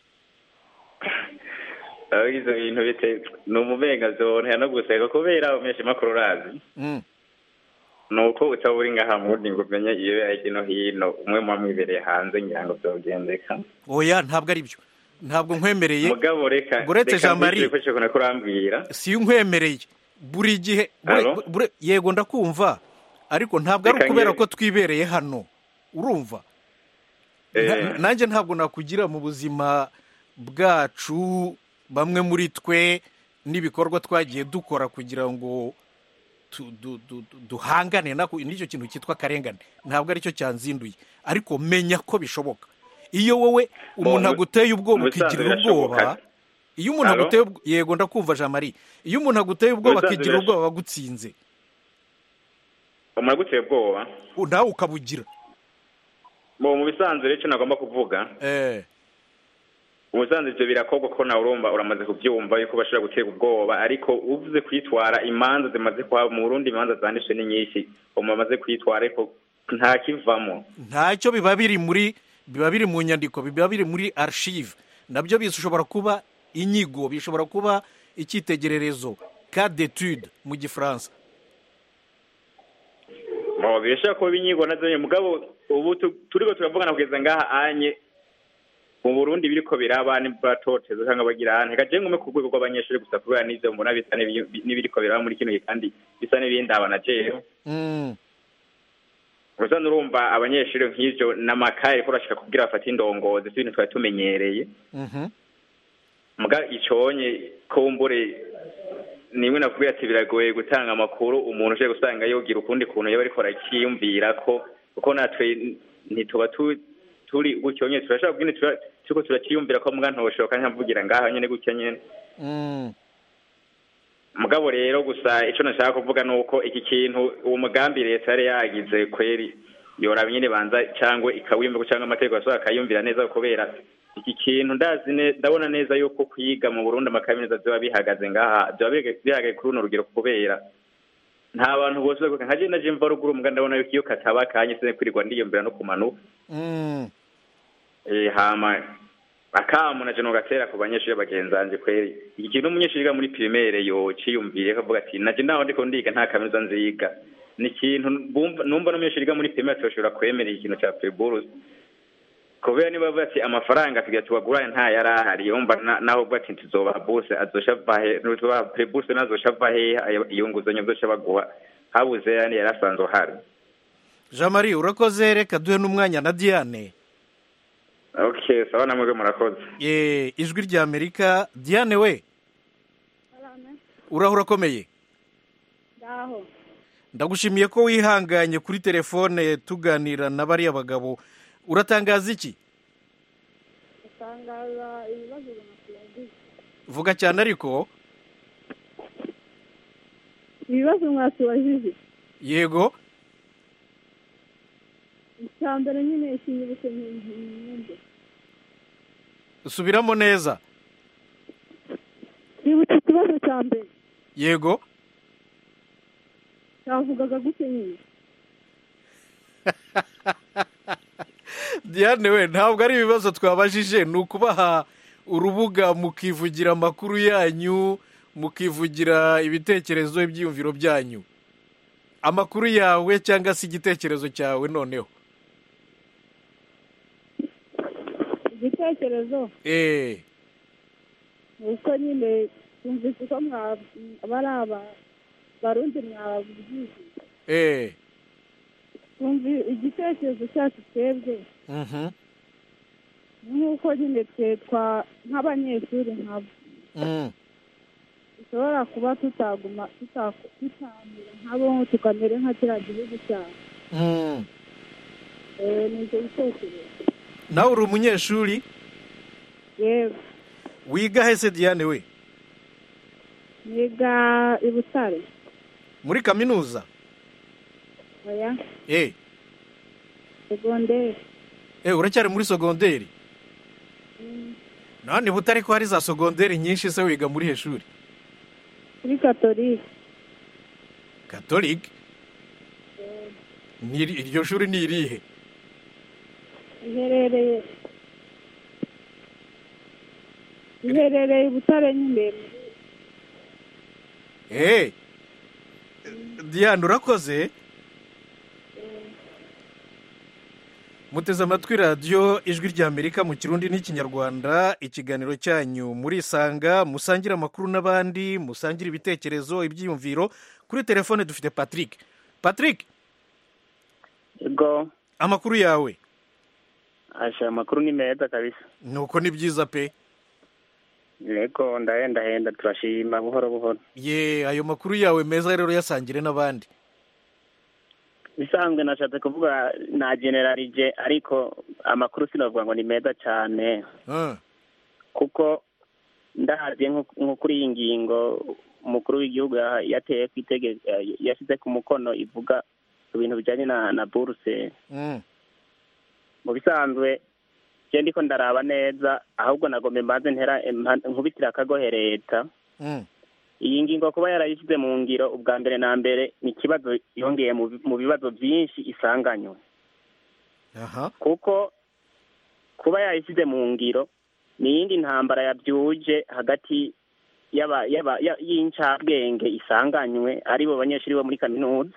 abizo bintu bite no mubenga zone no guseka kubera umeshe makuru razi mm nuko utaburi ngaha muri ngo menye iyo yakino hino umwe mu mwibereye hanze ngirango byogendeka oya ntabwo ari byo ntabwo nkwemereye mugabo reka buretse Jean Marie si nkwemereye buri gihe yego ndakumva ariko ntabwo ari ukubera ko twibereye hano urumva nanjye ntabwo nakugira mu buzima bwacu bamwe muri twe n'ibikorwa twagiye dukora kugira ngo duhangane n'icyo kintu cyitwa akarengane ntabwo aricyo cyanzinduye ariko menya ko bishoboka iyo wowe umuntu aguteye ubwoba ukigira ubwoba iyo umuntu aguteye yego ndakumva Jean Marie iyo umuntu aguteye ubwoba akigira ubwoba bagutsinze umuntu aguteye ubwoba nawe ukabugira mu bisanzwe rero icyo nagomba kuvuga eh ubusanzwe ivyo birakorwa ko nawe urumva uramaze kuvyumva yuko bashobora gutera ubwoba ariko uvuze kwitwara imanza zimaze kuhaba mu Burundi imanza zanditswe ni nyinshi umuntu amaze kwitwara ariko nta kivamo ntacyo biba biri muri biba biri mu nyandiko biba biri muri archive nabyo bishobora kuba inyigo bishobora kuba icyitegererezo cas d'étude mu gifaransa mo bisha ko binyigo nazo mugabo ubu turiko turavugana kugeza ngaha anye mu Burundi biriko biraba ni batoteza cyangwa bagira ante gaje ngume ku rwego rw'abanyeshuri gusa kubera n'ivyo mbona bisa n'ibiriko biraba muri kino kandi bisa n'ibindabana jewe mm Urusanzwe urumva abanyeshuri nk'ivyo n'amakaye ko rashika kugira bafata indongozi ibintu twari tumenyereye mhm muga iconye kumbure nimwe nakubwira ati biragoye gutanga amakuru umuntu uje gusanga yogira ukundi kuntu yaba ariko arakiyumvira ko kuko natwe ntituba turi gucyonye turashaka kubwira turiko turakiyumvira ko muga ntoshoka nkavugira ngaha nyene gutya nyene mm mugabo rero gusa ico nashaka kuvuga nuko iki kintu uwo mugambi leta yari yagize kweri yoraba nyene banza cyangwa ikawimba cyangwa amategeko asohoka akayumvira neza kubera iki kintu ndazi ndabona neza yuko kwiga mu Burundi amakaminuza byo bihagaze ngaha byo bihagaze kuri uno rugero kubera nta bantu bose nkaje naje mva ruguru muga ndabona yuko iyo kataba kanye se kwirirwa ndiyumvira no kumanuka mm eh hama akamu naje no gatera ku banyeshuri bagenzanje kweri iki kintu umunyeshuri ga muri primaire yo ciyumviye kavuga ati naje ndaho ndiko ndiga nta kaminuza nziga ni kintu numva n'umunyeshuri ga muri primaire toshobora kwemera ikintu cya preburus kubera niba bati amafaranga tugiye tubaguranye nta yarahari yumva naho bati tuzoba bose azoshava he n'utuba preburus nazoshava he iyunguzanyo byo shabaguha habuze yani yarasanzwe hari Jean Marie urakoze reka duhe n'umwanya na Diane Okay, sawa namwe murakoze. Eh, ijwi rya Amerika, Diane we. Urahura komeye. Ndaho. Ndagushimiye ko wihanganye kuri telefone tuganira na bari abagabo. Uratangaza iki? Utangaza ibibazo by'amafaranga. Vuga cyane ariko. Ibibazo mwasubajije. Yego. Icyambere nyine ikinyibutse n'indi. Usubiramo neza. Nibutse ikibazo cya mbere. Yego. Cyavugaga gute nyine? Diane we ntabwo ari ibibazo twabajije ni ukubaha urubuga mukivugira amakuru yanyu mukivugira ibitekerezo ibyiyumviro byanyu. Amakuru yawe cyangwa se igitekerezo cyawe noneho. Igitekerezo eh uko nyine tumvise ko mwabaraba barundi mwavugize eh tumvi igitekerezo cyacu twebwe mhm nuko nyine twe twa nk'abanyeshuri nkabo mhm ushobora kuba tutaguma tutamira nkabo tukamere nka kiriya gihugu cyacu mhm eh ni icyo gitekerezo. Nawe uri umunyeshuri? Yego. Wiga hese Diane we? Niga i Butare. Muri kaminuza? Oya. Eh. Secondaire. Eh uracyari muri secondaire? Mm. Nani Butare ko hari za secondaire nyinshi se wiga muri he shuri? Muri Catholique. Catholique? Eh. Ni iryo shuri ni irihe? Iherereye iherereye Butare nyine. Eh Diane urakoze. Muteze amatwi radio ijwi rya Amerika mu Kirundi n'Ikinyarwanda, ikiganiro cyanyu muri Sanga musangira amakuru n'abandi, musangira ibitekerezo ibyiyumviro. Kuri telefone dufite Patrick. Patrick. Yego. Amakuru yawe? Asha amakuru ni meza kabisa. Nuko ni byiza pe. Yego ndahenda henda turashima buhoro buhoro. Ye ayo makuru yawe meza rero yasangire n'abandi. Bisanzwe nashatse kuvuga na generalije ariko amakuru sinavuga ngo ni meza cyane. Ah. Kuko ndahaze nko kuri iyi ngingo umukuru w'igihugu yateye kwitegeka yashyize ku mukono ivuga ibintu bijyanye na na bourse. Mm. Mu bisanzwe je ndiko ndaraba neza ahubwo nagombe mbanze ntera nkubitira akagohe leta iyi ngingo kuba yarayishyize mu ngiro ubwa mbere na mbere ni ikibazo yongeye mu bibazo byinshi isanganywe kuko kuba yayishyize mu ngiro ni iyindi ntambara yabyuje hagati y'incabwenge isanganywe aribo banyeshuri bo muri kaminuza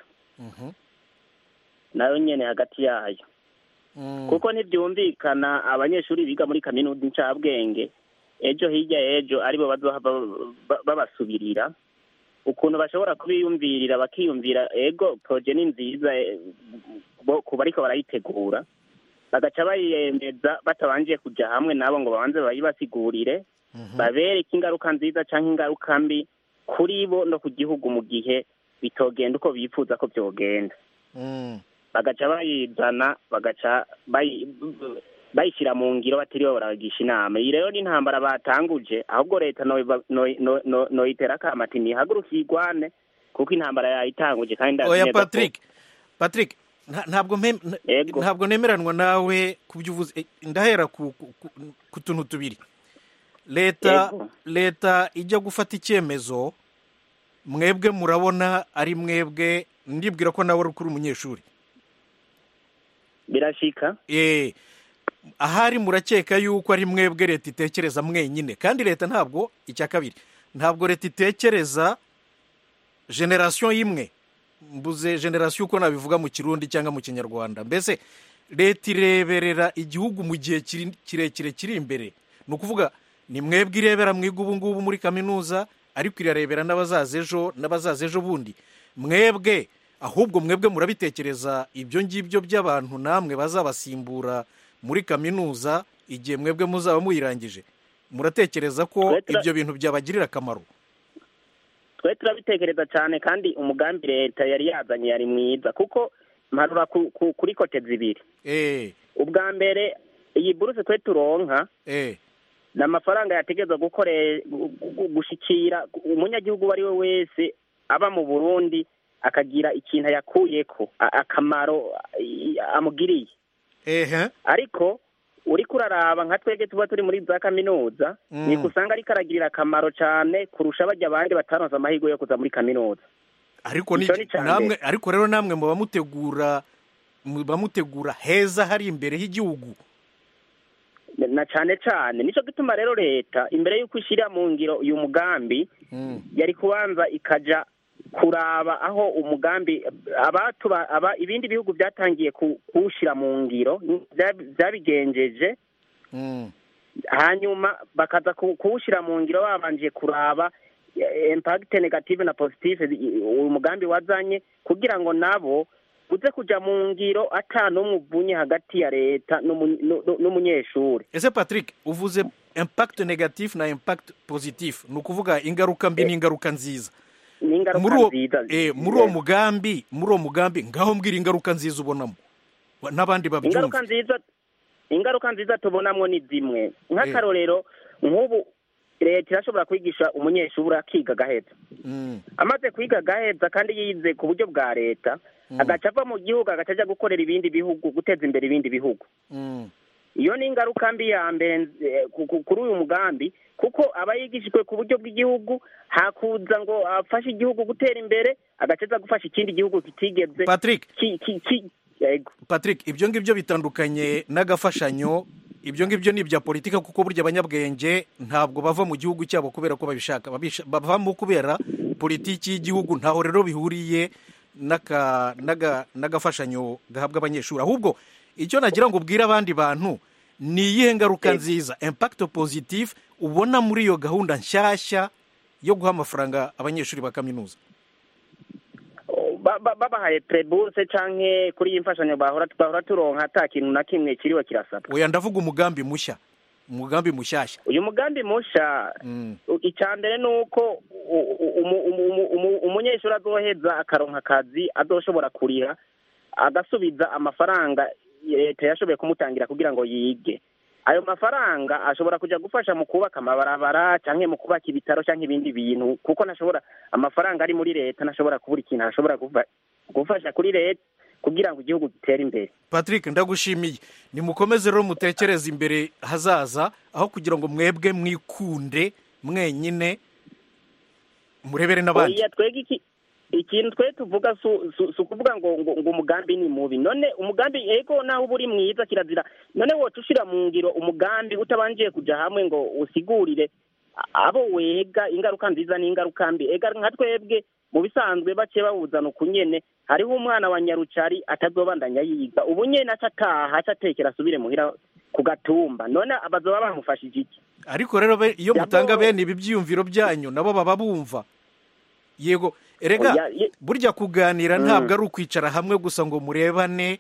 nayo nyene hagati yayo kuko ntibyumvikana abanyeshuri biga muri kaminuza incabwenge ejo hirya ejo aribo bazohava babasubirira ukuntu bashobora kubiyumvirira bakiyumvira ego proje ni nziza kuba ariko barayitegura bagaca bayiyemeza batabanje kuja hamwe nabo ngo babanze bayibasigurire babereke ingaruka nziza canke ingaruka mbi kuri bo no ku gihugu mu gihe bitogenda uko bifuza ko vyogenda bagaca bayizana bagaca bayishyira mu ngiro batiriwe baragisha inama iyi rero ni intambara batanguje ahubwo leta noyitera akamati ntihaguruke igwane kuko intambara yayitanguje kandi ndazi neza ko Patrick Patrick ntabwo ntabwo nemeranwa nawe kubyo uvuze ndahera ku tuntu tubiri leta leta ijya gufata icyemezo mwebwe murabona ari mwebwe ndibwira ko nawe uri kuri umunyeshuri birashika eh ahari murakeka yuko ari mwebwe leta itekereza mwenyine kandi leta ntabwo icya kabiri ntabwo leta itekereza generation imwe mbuze generation uko nabivuga mu kirundi cyangwa mu kinyarwanda mbese leta ireberera igihugu mu gihe kirekire kiri imbere ni ukuvuga ni mwebwe irebera mwiga ubu ngubu muri kaminuza ariko irarebera n'abazaza ejo n'abazaza ejo bundi mwebwe ahubwo mwebwe murabitekereza ibyo ngibyo by'abantu namwe bazabasimbura muri kaminuza igihe mwebwe muzaba muyirangije muratekereza ko ibyo bintu byabagirira akamaro twe turabitekereza cyane kandi umugambi leta yari yazanye yari mwiza kuko mparura kuri kote zibiri ubwa mbere iyi buruse twe turonka ni amafaranga yategerezwa gushikira umunyagihugu uwo ari we wese aba mu Burundi akagira ikintu yakuyeko akamaro amugiriye ariko uri kuraraba nka twege tuba turi muri za kaminuza ni kusanga ariko aragirira akamaro cyane kurusha bajya abandi bataronse amahirwe yo kuza muri kaminuza ariko namwe ariko rero namwe muba mutegura muba mutegura heza hari imbere h'igihugu na cyane cyane nico gituma rero leta imbere y'uko ishyira mu ngiro uyu mugambi yari kubanza ikaja kuraba aho umugambi abatuba aba ibindi bihugu byatangiye kuwushyira mu ngiro byabigenjeje hanyuma bakaza kuwushyira mu ngiro babanje kuraba impact negative na positive uyu mugambi wazanye kugira ngo nabo uze kuja mu ngiro atanu umuvunye hagati ya leta n'umunyeshuri. Ese Patrick uvuze impact negative na impact positive ni ukuvuga ingaruka mbi n'ingaruka nziza muri uwo mugambi muri uwo mugambi ngaho mbwira ingaruka nziza ubonamo n'abandi babyumva. Ingaruka nziza ingaruka nziza tubonamwo ni zimwe nk'akarorero nk'ubu leta irashobora kwigisha umunyeshuri akiga gaheza amaze kwiga gaheza kandi yize ku buryo bwa leta agaca ava mu gihugu agaca ajya gukorera ibindi bihugu guteza imbere ibindi bihugu. Iyo ni ingaruka mbi ya mbere kuri uyu mugambi kuko aba yigishijwe ku buryo bw'igihugu hakuza ngo afashe igihugu gutera imbere agaca aza gufasha ikindi gihugu kitigeze. Patrick Patrick ibyo ngibyo bitandukanye n'agafashanyo ibyo ngibyo ni ibya politika kuko burya abanyabwenge ntabwo bava mu gihugu cyabo kubera ko babishaka bavamo kubera politiki y'igihugu ntaho rero bihuriye n'aka n'agafashanyo gahabwa abanyeshuri ahubwo icyo nagira ngo ubwire abandi bantu ni iyihe ngaruka nziza impact positive ubona muri iyo gahunda nshyashya yo guha amafaranga abanyeshuri ba kaminuza babahaye preburse canke kuri imfashanyo bahora bahora turonka ata kintu na kimwe kiriwe kirasaba. Oya ndavuga umugambi mushya umugambi mushyashya. Uyu mugambi musha icyambere nuko umunyeshuri azoheza akaronka akazi azoshobora kurira agasubiza amafaranga leta yashoboye kumutangira kugira ngo yige. Ayo mafaranga ashobora kuja gufasha mu kubaka amabarabara canke mu kubaka ibitaro canke ibindi bintu kuko nashobora amafaranga ari muri leta nashobora kubura ikintu ashobora gufasha kuri leta kugira ngo igihugu gitere imbere. Patrick ndagushimiye, nimukomeze rero mutekereze imbere hazaza aho kugira ngo mwebwe mwikunde mwenyine murebere n'abandi. Oya twege iki ikintu twe tuvuga su, su, su kuvuga ngo ngo, ngo umugambi ni mubi. None umugambi ego naho buri mwiza kirazira. None wo tushira mu ngiro umugambi utabangiye kuja hamwe ngo usigurire abo wega ingaruka nziza n'ingaruka mbi. Ega nka twebwe mu bisanzwe bace bawuzana ukunyene hariho umwana wa Nyarucari atazobandanya yiga ubu nyene acataha acatekera asubire muhira ku gatumba. None abazoba bamufashije iki? Ariko rero iyo mutanga bene ibi byiyumviro byanyu nabo baba bumva. Yego erega burya kuganira ntabwo ari ukwicara hamwe gusa ngo murebane.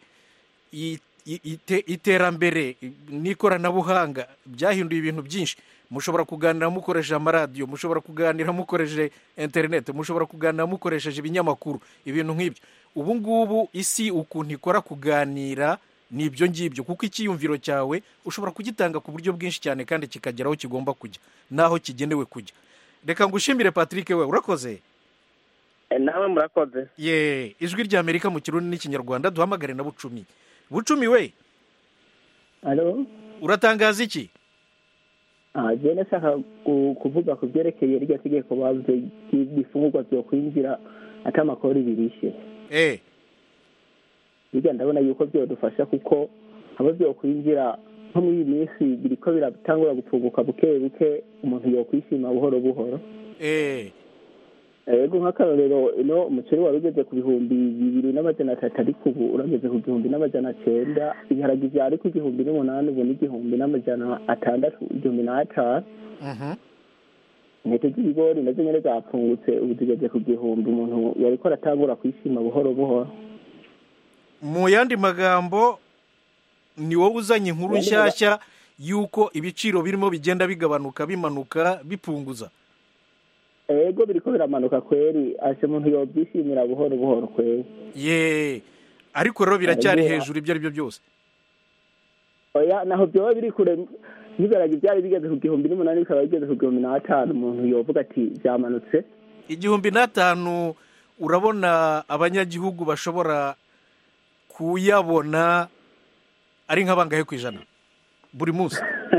Iterambere n'ikoranabuhanga byahinduye ibintu byinshi. Mushobora kuganira mukoresheje amaradiyo, mushobora kuganira mukoresheje interineti, mushobora kuganira mukoresheje ibinyamakuru, ibintu nk'ibyo. Ubu ngubu isi ukuntu ikora kuganira ni ibyo ngibyo, kuko icyiyumviro cyawe ushobora kugitanga ku buryo bwinshi cyane kandi kikagera aho kigomba kujya n'aho kigenewe kujya. Reka ngushimire Patrick, we urakoze. Nawe murakoze. Ye ijwi ry'Amerika mu Kirundi n'Ikinyarwanda, duhamagare na Bucumi. Bucumi we. Allo, uratangaza iki? Ah, je nashaka kuvuga ku byerekeye iryo tegeko bavuze gifungurwa byo kwinjira atamakori birishe. Eh. Bijya ndabona yuko byo dufasha kuko abo byo kwinjira nko muri iyi minsi biriko biratangura gupfunguka buke buke umuntu yo kwishima buhoro buhoro. Eh. Ego nk'akarorero ino umuceri wari ugeze ku bihumbi bibiri n'amajana atatu ariko ubu urageze ku gihumbi n'amajana cyenda. Ibiharage byari ku gihumbi n'umunani ubu n'igihumbi n'amajana atandatu igihumbi n'atanu. Mhm. Intete z'ibigori nazo nyene zapfungutse ubu zigeze ku gihumbi. Umuntu yariko aratangura kwishima buhoro buhoro. Mu yandi magambo ni wowe uzanye inkuru nshyashya yuko ibiciro birimo bigenda bigabanuka bimanuka bipunguza. Ego biriko biramanuka kweri, ashe umuntu yobyishimira buhoro buhoro kweri. Ye ariko rero biracyari hejuru ibyo ari byo byose. Oya naho byo biri kure bigaragaje byari bigeze ku gihumbi n'umunani bikaba bigeze ku gihumbi n'atanu. Umuntu yovuga ati byamanutse. Igihumbi n'atanu urabona abanyagihugu bashobora kuyabona ari nk'abangahe ku ijana buri munsi.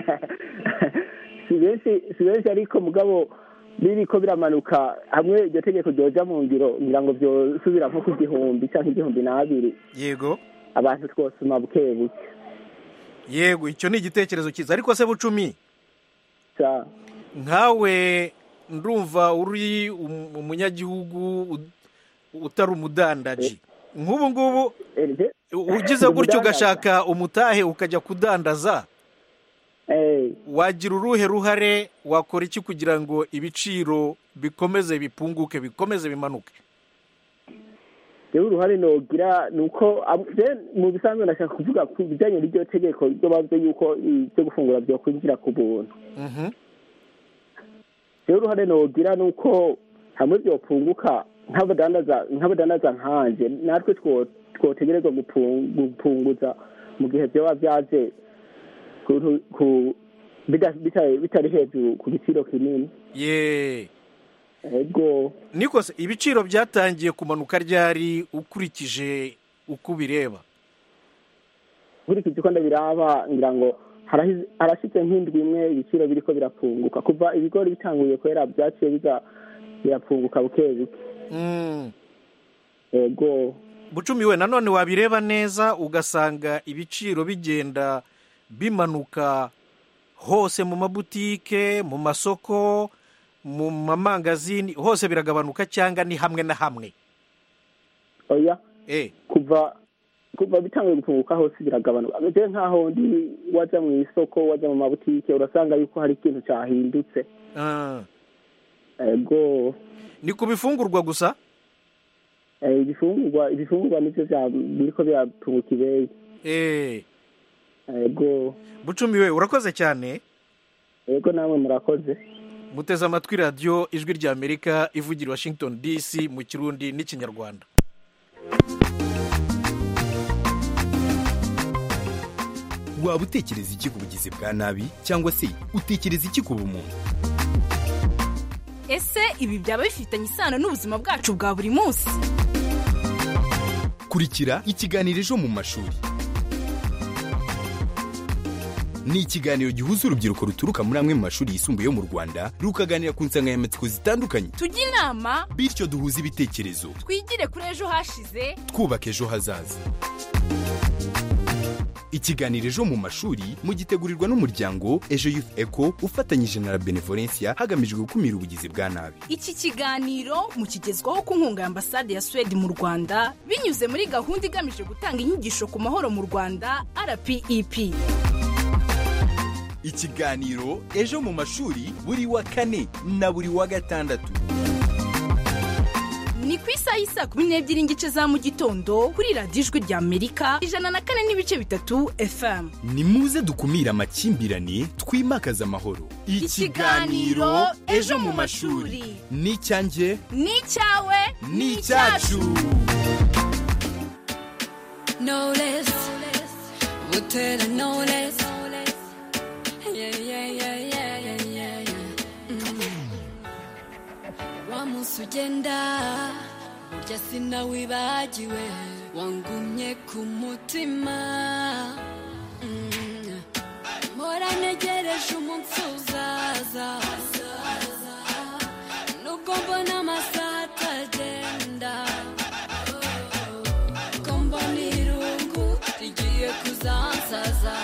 Si benshi si benshi ariko mugabo biriko biramanuka hamwe iryo tegeko ryoja mu ngiro ngira ngo byosubira nko ku gihumbi cyangwa igihumbi n'abiri. Yego abantu twosuma buke buke. Yego icyo ni igitekerezo cyiza. Ariko se Bucumi sa nkawe ndumva uri umunyagihugu utari umudandaji. Nk'ubu ngubu ugize gutyo ugashaka umutahe ukajya kudandaza, wagira uruhe ruhare, wakora iki kugira ngo ibiciro bikomeze bipunguke bikomeze bimanuke? Rero uruhare nogira nuko mu bisanzwe nashaka kuvuga ku bijyanye n'iryo tegeko ryo bavuze yuko ibyo gufungura byo kwinjira ku buntu. Mhm. Rero uruhare nogira nuko hamwe byopunguka nk'abadandaza nk'abadandaza nkanje natwe two twotegerezwa gupunguza mu gihe byo byaje ku bitari hejuru ku giciro kinini. Ye ego niko se ibiciro byatangiye kumanuka ryari ukurikije uko bireba? Ukurikije uko ndabiraba ngira ngo harashitse nk'indwi imwe ibiciro biriko birapunguka kuva ibigori bitanguye kwera byaciye biza birapunguka buke buke. Mm. Ego Bucumi we nanone wabireba neza ugasanga ibiciro bigenda bimanuka hose mu mabutike, mu masoko, mu mamangazini, hose biragabanuka cyangwa ni hamwe na hamwe? Oya eh kuva kuva bitanguye gupunguka hose biragabanuka. Je nkaho ndi waja mu isoko waja mu mabutike urasanga yuko hari ikintu cyahindutse. Ah. Ego ni kubifungurwa gusa? Eh ibifungurwa ibifungurwa nivyo bya biriko byapunguka ibeye. Eh ego Bucumi we urakoze cyane. Ego namwe murakoze. Muteze amatwi radio ijwi rya Amerika ivugira Washington D C mu Kirundi n'Ikinyarwanda. Waba utekereza iki ku bugizi bwa nabi cyangwa se utekereza iki ku bumuntu? Ese ibi byaba bifitanye isano n'ubuzima bwacu bwa buri munsi? kurikira ikiganiro ejo mu mashuri. Ni ikiganiro gihuza urubyiruko ruturuka muri amwe mu mashuri yisumbuye yo mu Rwanda rukaganira ku nsanganyamatsiko zitandukanye. Tujye inama bityo duhuze ibitekerezo. Twigire kuri ejo hashize, twubaka ejo hazaza. Ikiganiro ejo mu mashuri mugitegurirwa n'umuryango Ejo Youth Eco ufatanyije na Benevolencia hagamijwe gukumira ubugizi bwa nabi. Iki kiganiro mukigezwaho ku nkunga ya Ambasade ya Sweden mu Rwanda binyuze muri gahunda igamije gutanga inyigisho ku mahoro mu Rwanda R P E P. Ikiganiro ejo mu mashuri buri wa kane na buri wa gatandatu. Ni ku isaha y'isa kumi n'ebyiri n'igice za mu gitondo kuri radiyo Ijwi rya Amerika ijana na kane n'ibice bitatu F M. Ni muze dukumira amakimbirane twimakaza amahoro. Ikiganiro ejo mu mashuri ni icyanjye, ni icyawe, ni icyacu. No less, butera no less. Yeah, yeah, yeah, yeah, yeah, yeah, yeah. Mm. Wamusi ugenda burya sinawibagiwe wangumye ku mutima. Mm. Mpora ntegereje umunsi uzaza nubwo mbona amasaha atagenda, ko mbona irungu rigiye kuzansaza.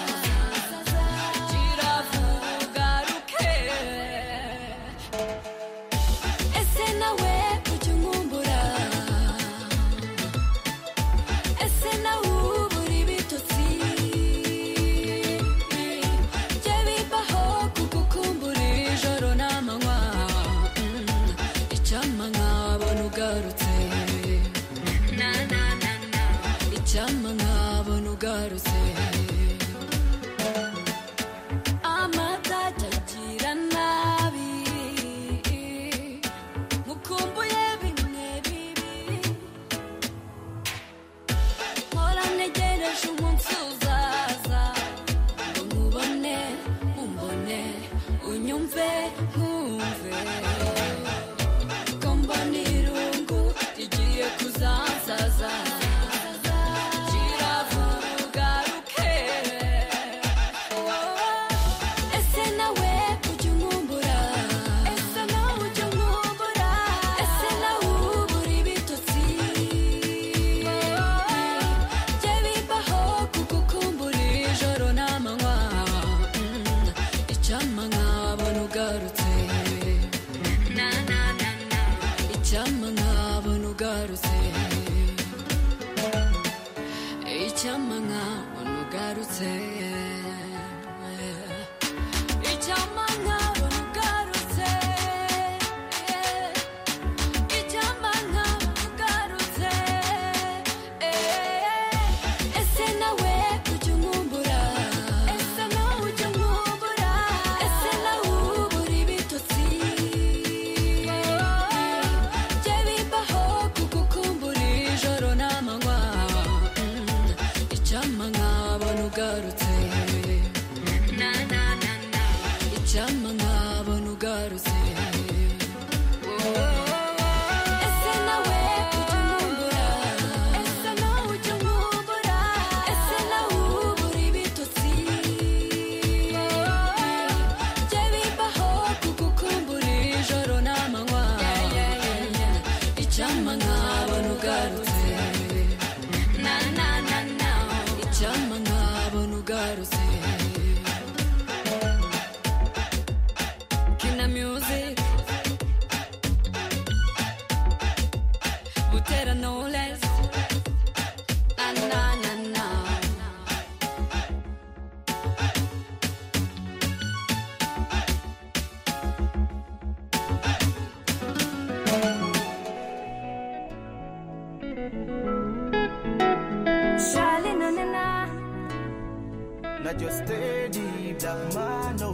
Not just steady black man, no.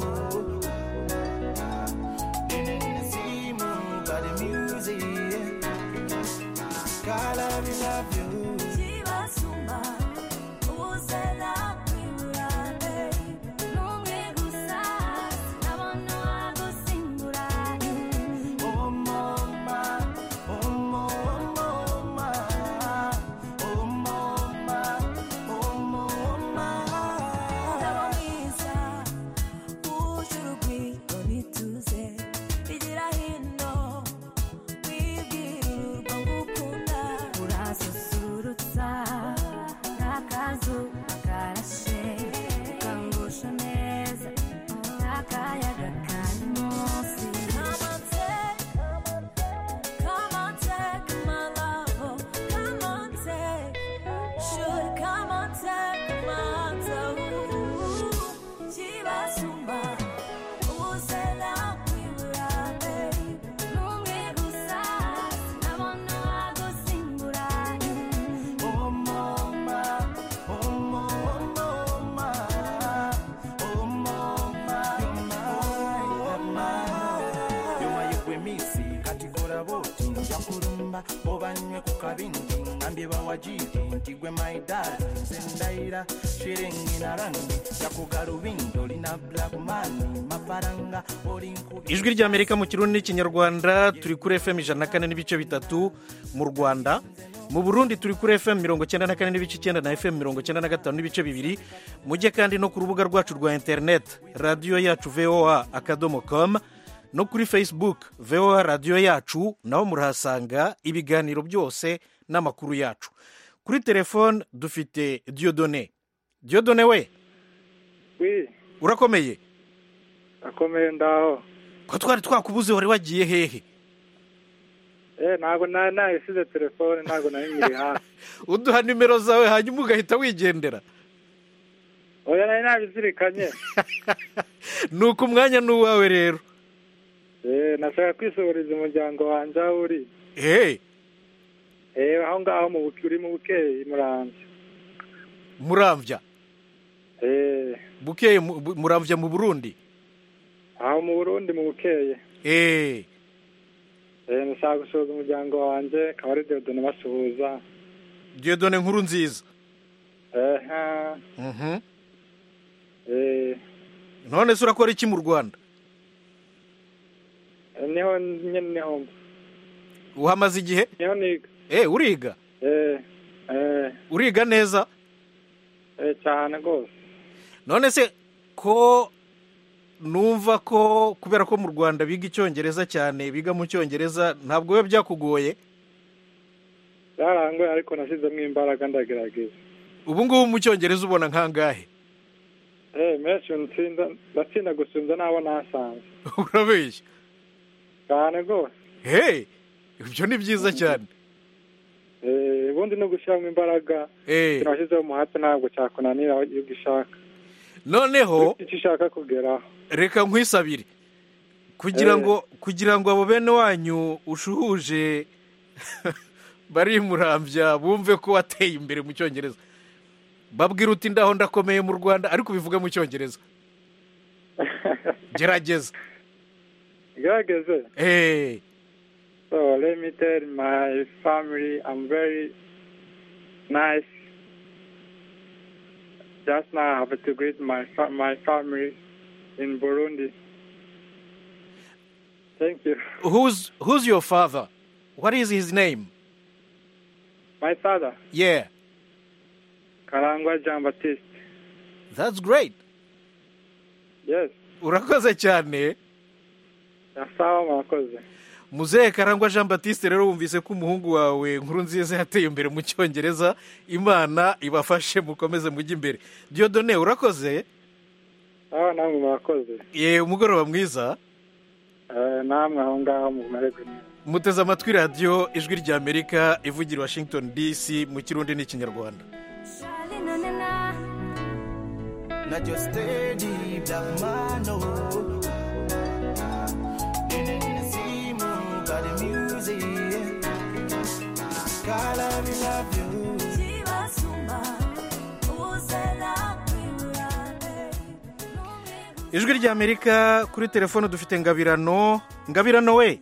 See me by the music. God, I love you. Oh, mama, oh, mama, oh, mama. akazuba karashe ukangusha neza akayaga kari munsi. Come on take, come on take my love, come on take, should come on take my love. Chibasumba uzela kwibura baby, numwe gusa nabona wagusimbura. Oh mama, oh mama, oh mama, you're mine, you're mine. Misi katikora boti yakurumba obanywe ku kabindi ngambye bawajiri ntigwe my dad sendaira shiringi na rangi yakugarubindo lina black man mafaranga orinku. ijwi ry'Amerika mu Kirundi n'Ikinyarwanda turi kuri F M ijana na kane n'ibice bitatu mu Rwanda. Mu Burundi turi kuri F M mirongo cyenda na kane n'ibice icyenda na F M mirongo cyenda na gatanu n'ibice bibiri. Mujye kandi no ku rubuga rwacu rwa internet radio yacu voa akadomo com no kuri Facebook voa radio yacu, naho murahasanga ibiganiro byose n'amakuru yacu. Kuri telefone dufite Dieudonné. Dieudonné we wi urakomeye? akomeye ndaho. Ko twari twakubuze wari wagiye hehe? Eh ntago na nahisize telefone ntago nari nyiri hafi. Uduha nimero zawe hanyuma ugahita wigendera. Oya nari nabizirikanye. Nuko umwanya n'uwawe rero. Eh nashaka kwisohoreza umuryango wanje aho uri. Eh Eh aho ngaho mu bukuri mu bukeye Muramvya. Muramvya. Eh Bukeye mu- Muramvya mu Burundi. aho mu Burundi mu bukeye. Eh Eh nashaka gusohoza umuryango wanje kabari Dieudonné basuhuza. Dieudonné nkuru nziza. Eh ha. Mhm. Eh None se urakora iki mu Rwanda? niho nyene niho. Uhamaze igihe? Niho niga. Eh uriga? Eh eh Uriga neza? eh cyane gose. None se ko numva ko kubera ko mu Rwanda biga icyongereza cyane, biga mu cyongereza, ntabwo biba byakugoye? Yarangoye ariko nashyizemo imbaraga ndagerageza. Ubu ngubu mu cyongereza ubona nkangahe? Eh menshi ntsinda batsinda gusumza nabo nasanze. Urabeshya? Cyane gose. Hey, ibyo ni byiza cyane. Eh ubundi no gushyiramo imbaraga. Eh. Tunashyizeho umuhate ntabwo cyakunanira iyo ugishaka. Noneho icyo ushaka kugeraho. reka nkwisabire kugira ngo kugira ngo abo bene wanyu ushuhuje bari Muramvya bumve ko wateye imbere mu cyongereza. Babwira uti ndaho ndakomeye mu Rwanda ariko bivuga mu cyongereza. Gerageza. Gerageza. Eh. So let me tell my family I'm very nice. Just now I have to greet my fa- my family in Burundi. Thank you. Who's who's your father? What is his name? My father, Yeah. Karangwa Jean Baptiste. That's great. Yes. Urakoze cyane. Sawa mwakoze. Muzehe Karangwa Jean Baptiste rero wumvise ko umuhungu wawe nkuru nziza yateye imbere mu cyongereza. Imana ibafashe mukomeze mujye imbere. Dieudonné urakoze? Ah namwe mwakoze. Ye umugoroba mwiza. Eh namwe aho ngaho mu marego. Muteze amatwi radio ijwi ry'Amerika ivugira Washington D C mu Kirundi n'Ikinyarwanda. Not your steady black man, no. See me by the music. God, I love you. Ijwi ry'Amerika kuri telefone dufite Ngabirano. Ngabirano we.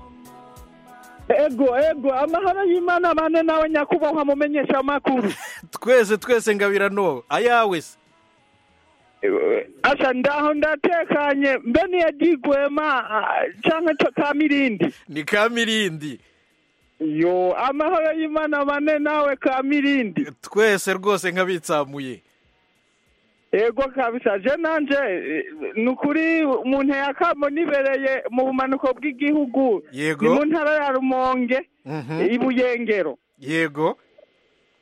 Ego ego amahoro y'Imana bane nawe nyakubahwa mumenyesha amakuru. Twese twese Ngabirano ayawe se. Asa ndaho ndatekanye mbe ni yagigwema canke to Kamirindi. Ni Kamirindi. Yo amahoro y'Imana bane nawe Kamirindi. Twese rwose nkabitsamuye. Ego kabisa je nanje nukuri umuntu yakamo nibereye mu bumanuko bw'igihugu. Yego. Ni mu ntara ya Rumonge. Mhm. Ibuyengero. Yego.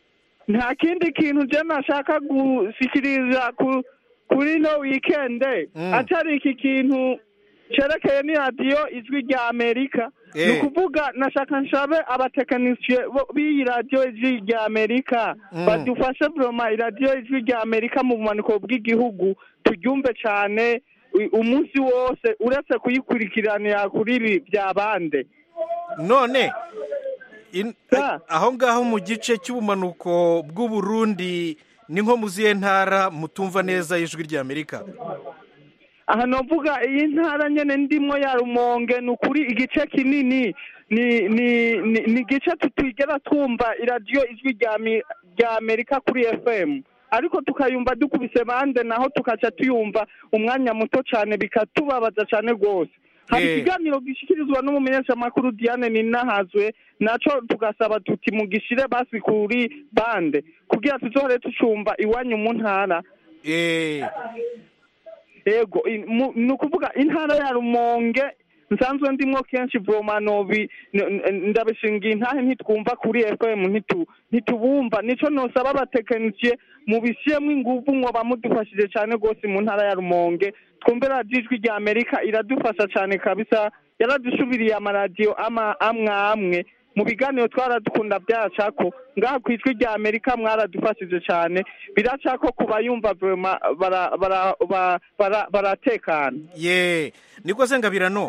nta kindi kintu je nashaka gushikiriza ku kuri no weekend atari iki kintu cerekeye ni radiyo ijwi rya Amerika ni ukuvuga nashaka nshabe abatekinisiye b'iyi radiyo ijwi rya Amerika badufashe vraiment iradiyo ijwi rya Amerika mu bumanuko bw'igihugu turyumve cyane umunsi wose uretse kuyikurikiranira kuri ibi bya bande none aho ngaho mu gice cy'ubumanuko bw'u Burundi ni nko mu zihe ntara mutumva neza ijwi rya Amerika? aha novuga iyi ntara nyene ndimwo ya Rumonge ni ukuri igice kinini ni ni ni igice tutwigera twumva iradiyo ijwi rya Amerika kuri F M ariko tukayumva dukubise bande naho tukaca tuyumva umwanya muto cyane bikatubabaza cyane rwose. Hari ikiganiro gishikirizwa n'umumenyeshamakuru Diane Ninahazwe naco tugasaba tuti mugishire basi kuri bande kugira tuzohore tucumva iwanyu mu ntara. Eh Ego nukuvuga intara ya Rumonge nsanzwe ndimwo kenshi Bromanobi ndabishinga intahe ntitwumva kuri F M ntitu ntitubumva nico nosaba abatekinisiye mu bishyemo ingufu mwo bamudufashije cyane gose mu ntara ya Rumonge twumve radiyo ijwi rya Amerika iradufasha cyane kabisa yaradusubiriye amaradiyo ama amwe amwe mu biganiro twaradukunda byacako ngaha ku ijwi rya Amerika mwaradufashije cyane biracako kubayumva vraiment bara bara bara baratekana ye niko se Ngabirano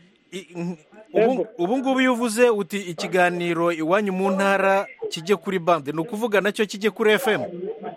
ubu ngubu yuvuze uti ikiganiro iwanyu mu ntara kijye kuri bande no kuvuga nacyo kijye kuri F M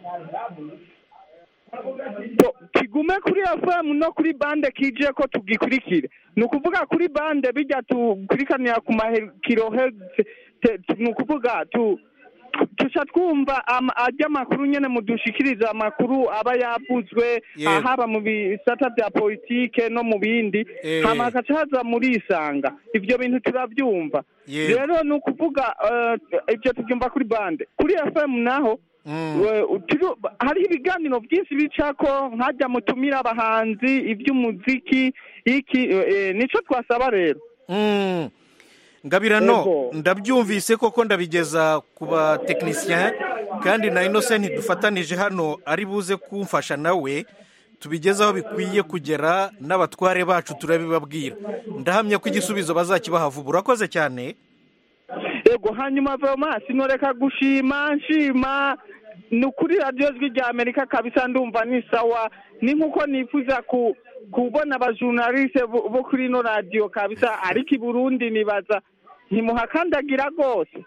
kigume kuri F M no kuri bande kije ko tugikurikire nukuvuga kuri bande bijya tukurikanira ku kilohertz nukuvuga tu tusha twumva ajya makuru nyene mudushikiriza amakuru aba yavuzwe ahaba mu bisata bya politike no mu bindi hama kacaza muri isanga ivyo bintu turavyumva rero nukuvuga ivyo tubyumva kuri bande kuri F M naho hari ibiganiro byinshi bicako nkajya mutumira abahanzi iby'umuziki iki nico twasaba rero Ngabirano ndabyumvise koko ndabigeza ku ba technicien kandi na Innocent dufatanije hano ari buze kumfasha nawe tubigezaho bikwiye kugera n'abatware bacu turabibabwira ndahamya ko igisubizo bazakibaha vuba urakoze cyane. Ego hanyuma vraiment sinoreka gushima nshima nukuri radiyo ijwi rya Amerika kabisa ndumva ni sawa ni nkuko nifuza ku kubona abajournaliste bo kuri no radio kabisa ariko i Burundi nibaza ntimuhakandagira gose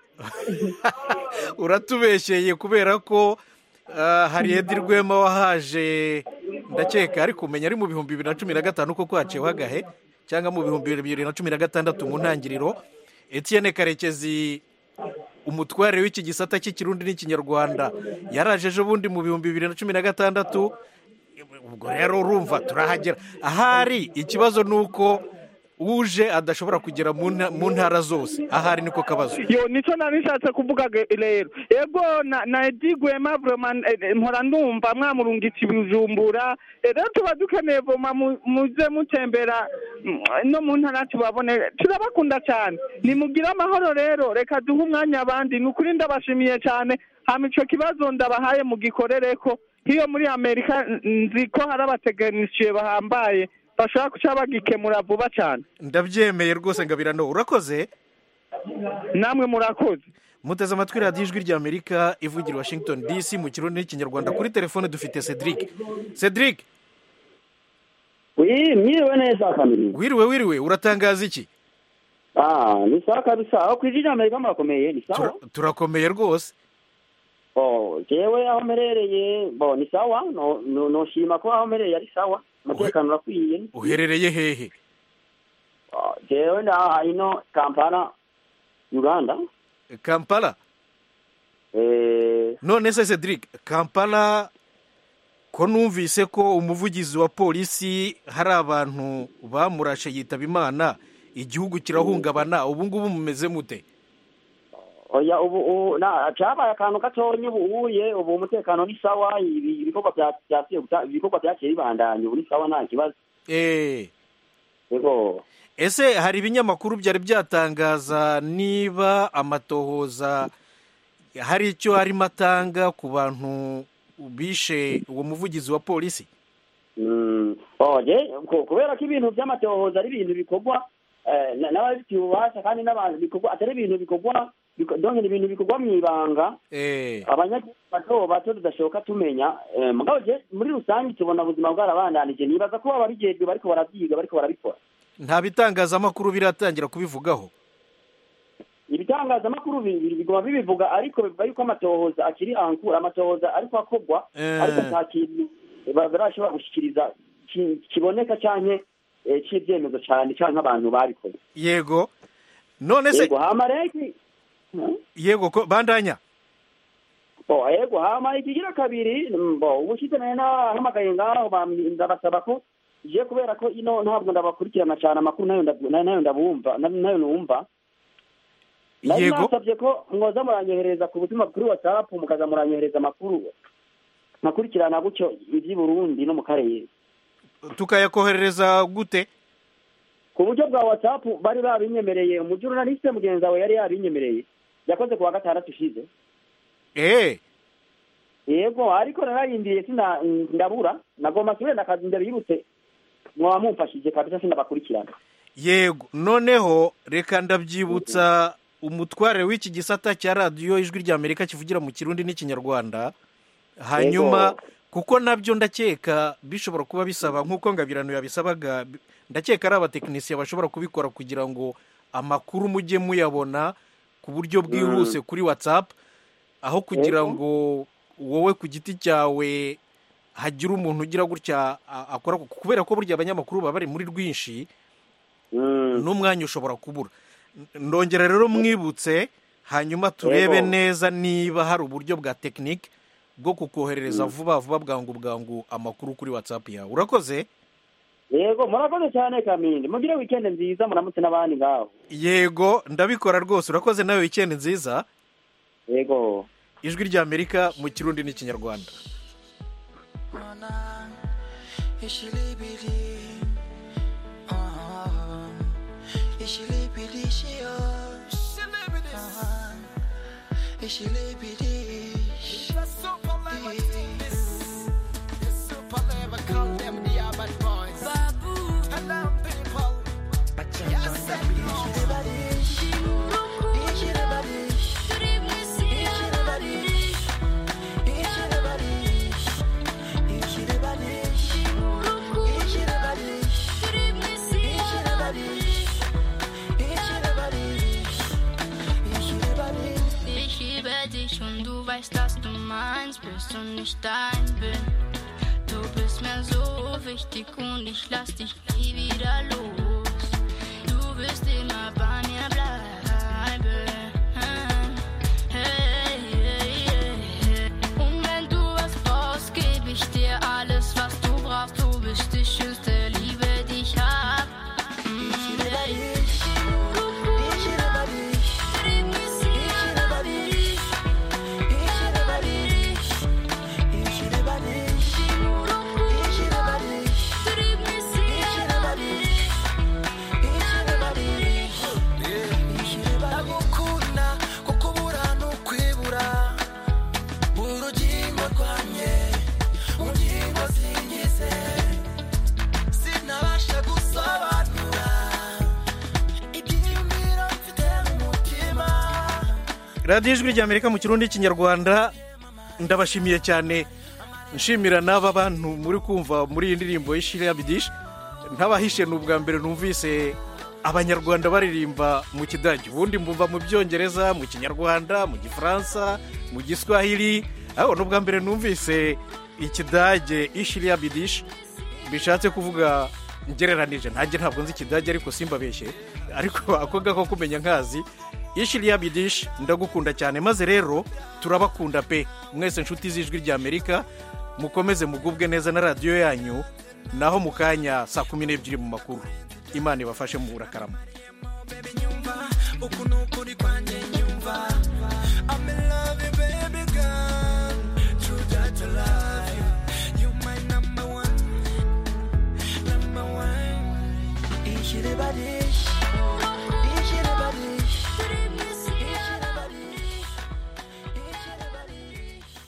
uratubesheye kubera ko hari Edi Rwema wahaje ndakeka ari kumenya ari mu bihumbi bibiri na cumi na gatanu ko kwaceho agahe cyangwa mu bihumbi bibiri na cumi na gatandatu mu ntangiriro Etienne Karekezi umutware w'iki gisata cy'ikirundi n'ikinyarwanda yaraje ejo bundi mu bihumbi bibiri na cumi na gatandatu ubwo rero urumva turahagera ahari ikibazo nuko uje adashobora kugera mu ntara zose ahari niko kabazo yo nico nanishatse kuvuga rero ego na na Edi Rwema vraiment mpora ndumva mwamurungitse ibijumbura rero tuba dukeneye voma muze mutembera no mu ntara tubabone turabakunda cyane nimugira amahoro rero reka duhe umwanya abandi nukuri ndabashimiye cyane hama ico kibazo ndabahaye mu gikorereko hiyo muri Amerika nziko hari abateganisiye bahambaye bashaka kuca bagikemura vuba cyane ndabyemeye rwose Ngabirano urakoze namwe murakoze muteze amatwi radiyo ijwi rya Amerika ivugira Washington D C mu kirundi n'ikinyarwanda kuri telefone dufite Cedric Cedric oui mwiriwe neza kamiri wiriwe wiriwe uratangaza iki ah ni sawa kabisa aho kwijije Amerika murakomeye ni sawa turakomeye rwose oh jewe aho merereye bo ni sawa no no, no shima ko aho merereye ari sawa umutekano urakwiye uherereye hehe oh jewe nda ino Kampala Uganda Kampala eh none se Cedric Kampala ko numvise ko umuvugizi wa polisi hari abantu bamurashe yitaba Imana igihugu kirahungabana ubu ngubu mumeze mute oya ubu na cyaba akantu gatonye ubuye ubu umutekano ni sawa ibikorwa bya bya ibikorwa byakiri bandanye uri sawa nta kibazo eh yego ese hari ibinyamakuru byari byatangaza niba amatohoza hari icyo arimo atanga ku bantu bishe uwo muvugizi wa polisi? oye kubera ko ibintu by'amatohoza ari ibintu bikorwa n'abafite ububasha kandi n'abantu bikorwa atari ibintu bikorwa donke ibintu bikorwa mu ibanga abanyagihugu bato bato tudashoboka tumenya mugabo je muri rusange tubona ubuzima bwarabandanije nibaza ko ababijejwe bariko baravyiga bariko barabikora. Nta bitangazamakuru biratangira kubivugaho? Ibitangazamakuru bigoma bibivuga ariko bivuga yuko amatohoza akiri ankura, amatohoza ariko akogwa ariko nta kintu barashobora gushikiriza kiboneka canke c'ivyemezo cane canke abantu babikoze. Yego none se yego hamareki yego ko bandanya bo yego hama ikigira kabiri bo ubushize nena hamagaye ngaho ndabasaba ko je kubera ko ino ntabwo ndabakurikirana cyane amakuru nayo nayo ndabumva nayo numva yego nasabye ko mwoza muranyohereza ku butumwa kuri WhatsApp mukaza muranyohereza amakuru nakurikirana gucyo ivyi Burundi no mu karere tukayakohereza gute? Ku buryo bwa WhatsApp bari babinyemereye umujurnaliste mugenzi wawe yari yabinyemereye yakoze ku wa gatandatu ushize. Eh yego ariko narayindiye sina ndabura nagoma sure nakazi ndabirutse mwamumfashije kabisa sinabakurikirana. Yego noneho reka ndabyibutsa umutware w'iki gisata cya radio ijwi rya Amerika kivugira mu Kirundi n'ikinyarwanda hanyuma kuko nabyo ndakeka bishobora kuba bisaba nkuko ngabirano yabisabaga ndakeka ari abatekinisiye bashobora kubikora kugira ngo amakuru mujye muyabona ku buryo bwihuse kuri WhatsApp aho kugira ngo wowe ku giti cyawe hagira umuntu ugira gutya akora kubera ko burya abanyamakuru baba bari muri rwinshi n'umwanya ushobora kubura. Ndongera rero mwibutse hanyuma turebe neza niba hari uburyo bwa technique bwo kukoherereza vuba vuba bwangu bwangu amakuru kuri WhatsApp yawe. Urakoze? Yego murakoze cyane Kamindi mugire weekend nziza muramutse n'abandi ngaho. Yego ndabikora rwose urakoze nawe weekend nziza. Yego ijwi rya Amerika mu Kirundi n'ikinyarwanda. Und du weißt, dass du meins bist und ich dein bin. Du bist mir so wichtig und ich lass dich nie wieder los. Du wirst immer bei mir bleiben. Hey, hey, hey. Und wenn du was brauchst, geb ich dir alles, was du brauchst. Du bist die schönste Liebe, die ich hab. Mm, hey. Radio ijwi rya Amerika mu Kirundi n'ikinyarwanda ndabashimiye cyane nshimira n'aba bantu muri kumva muri iyi ndirimbo y'Ishira Bidish ntabahishe n'ubwa mbere numvise abanyarwanda baririmba mu Kidage ubundi mbumva mu Byongereza mu Kinyarwanda mu Gifaransa mu Giswahili aho n'ubwa mbere numvise Ikidage Ishira Bidish bishatse kuvuga ngereranije ntange ntabwo nzi Ikidage ariko simbabeshye ariko ako gako kumenya nkazi Ishira Bidish ndagukunda cyane maze rero turabakunda pe mwese nshuti z'ijwi rya Amerika mukomeze mugubwe neza na radio yanyu naho mukanya saa kumi n'ebyiri mu makuru Imana ibafashe mu burakarama.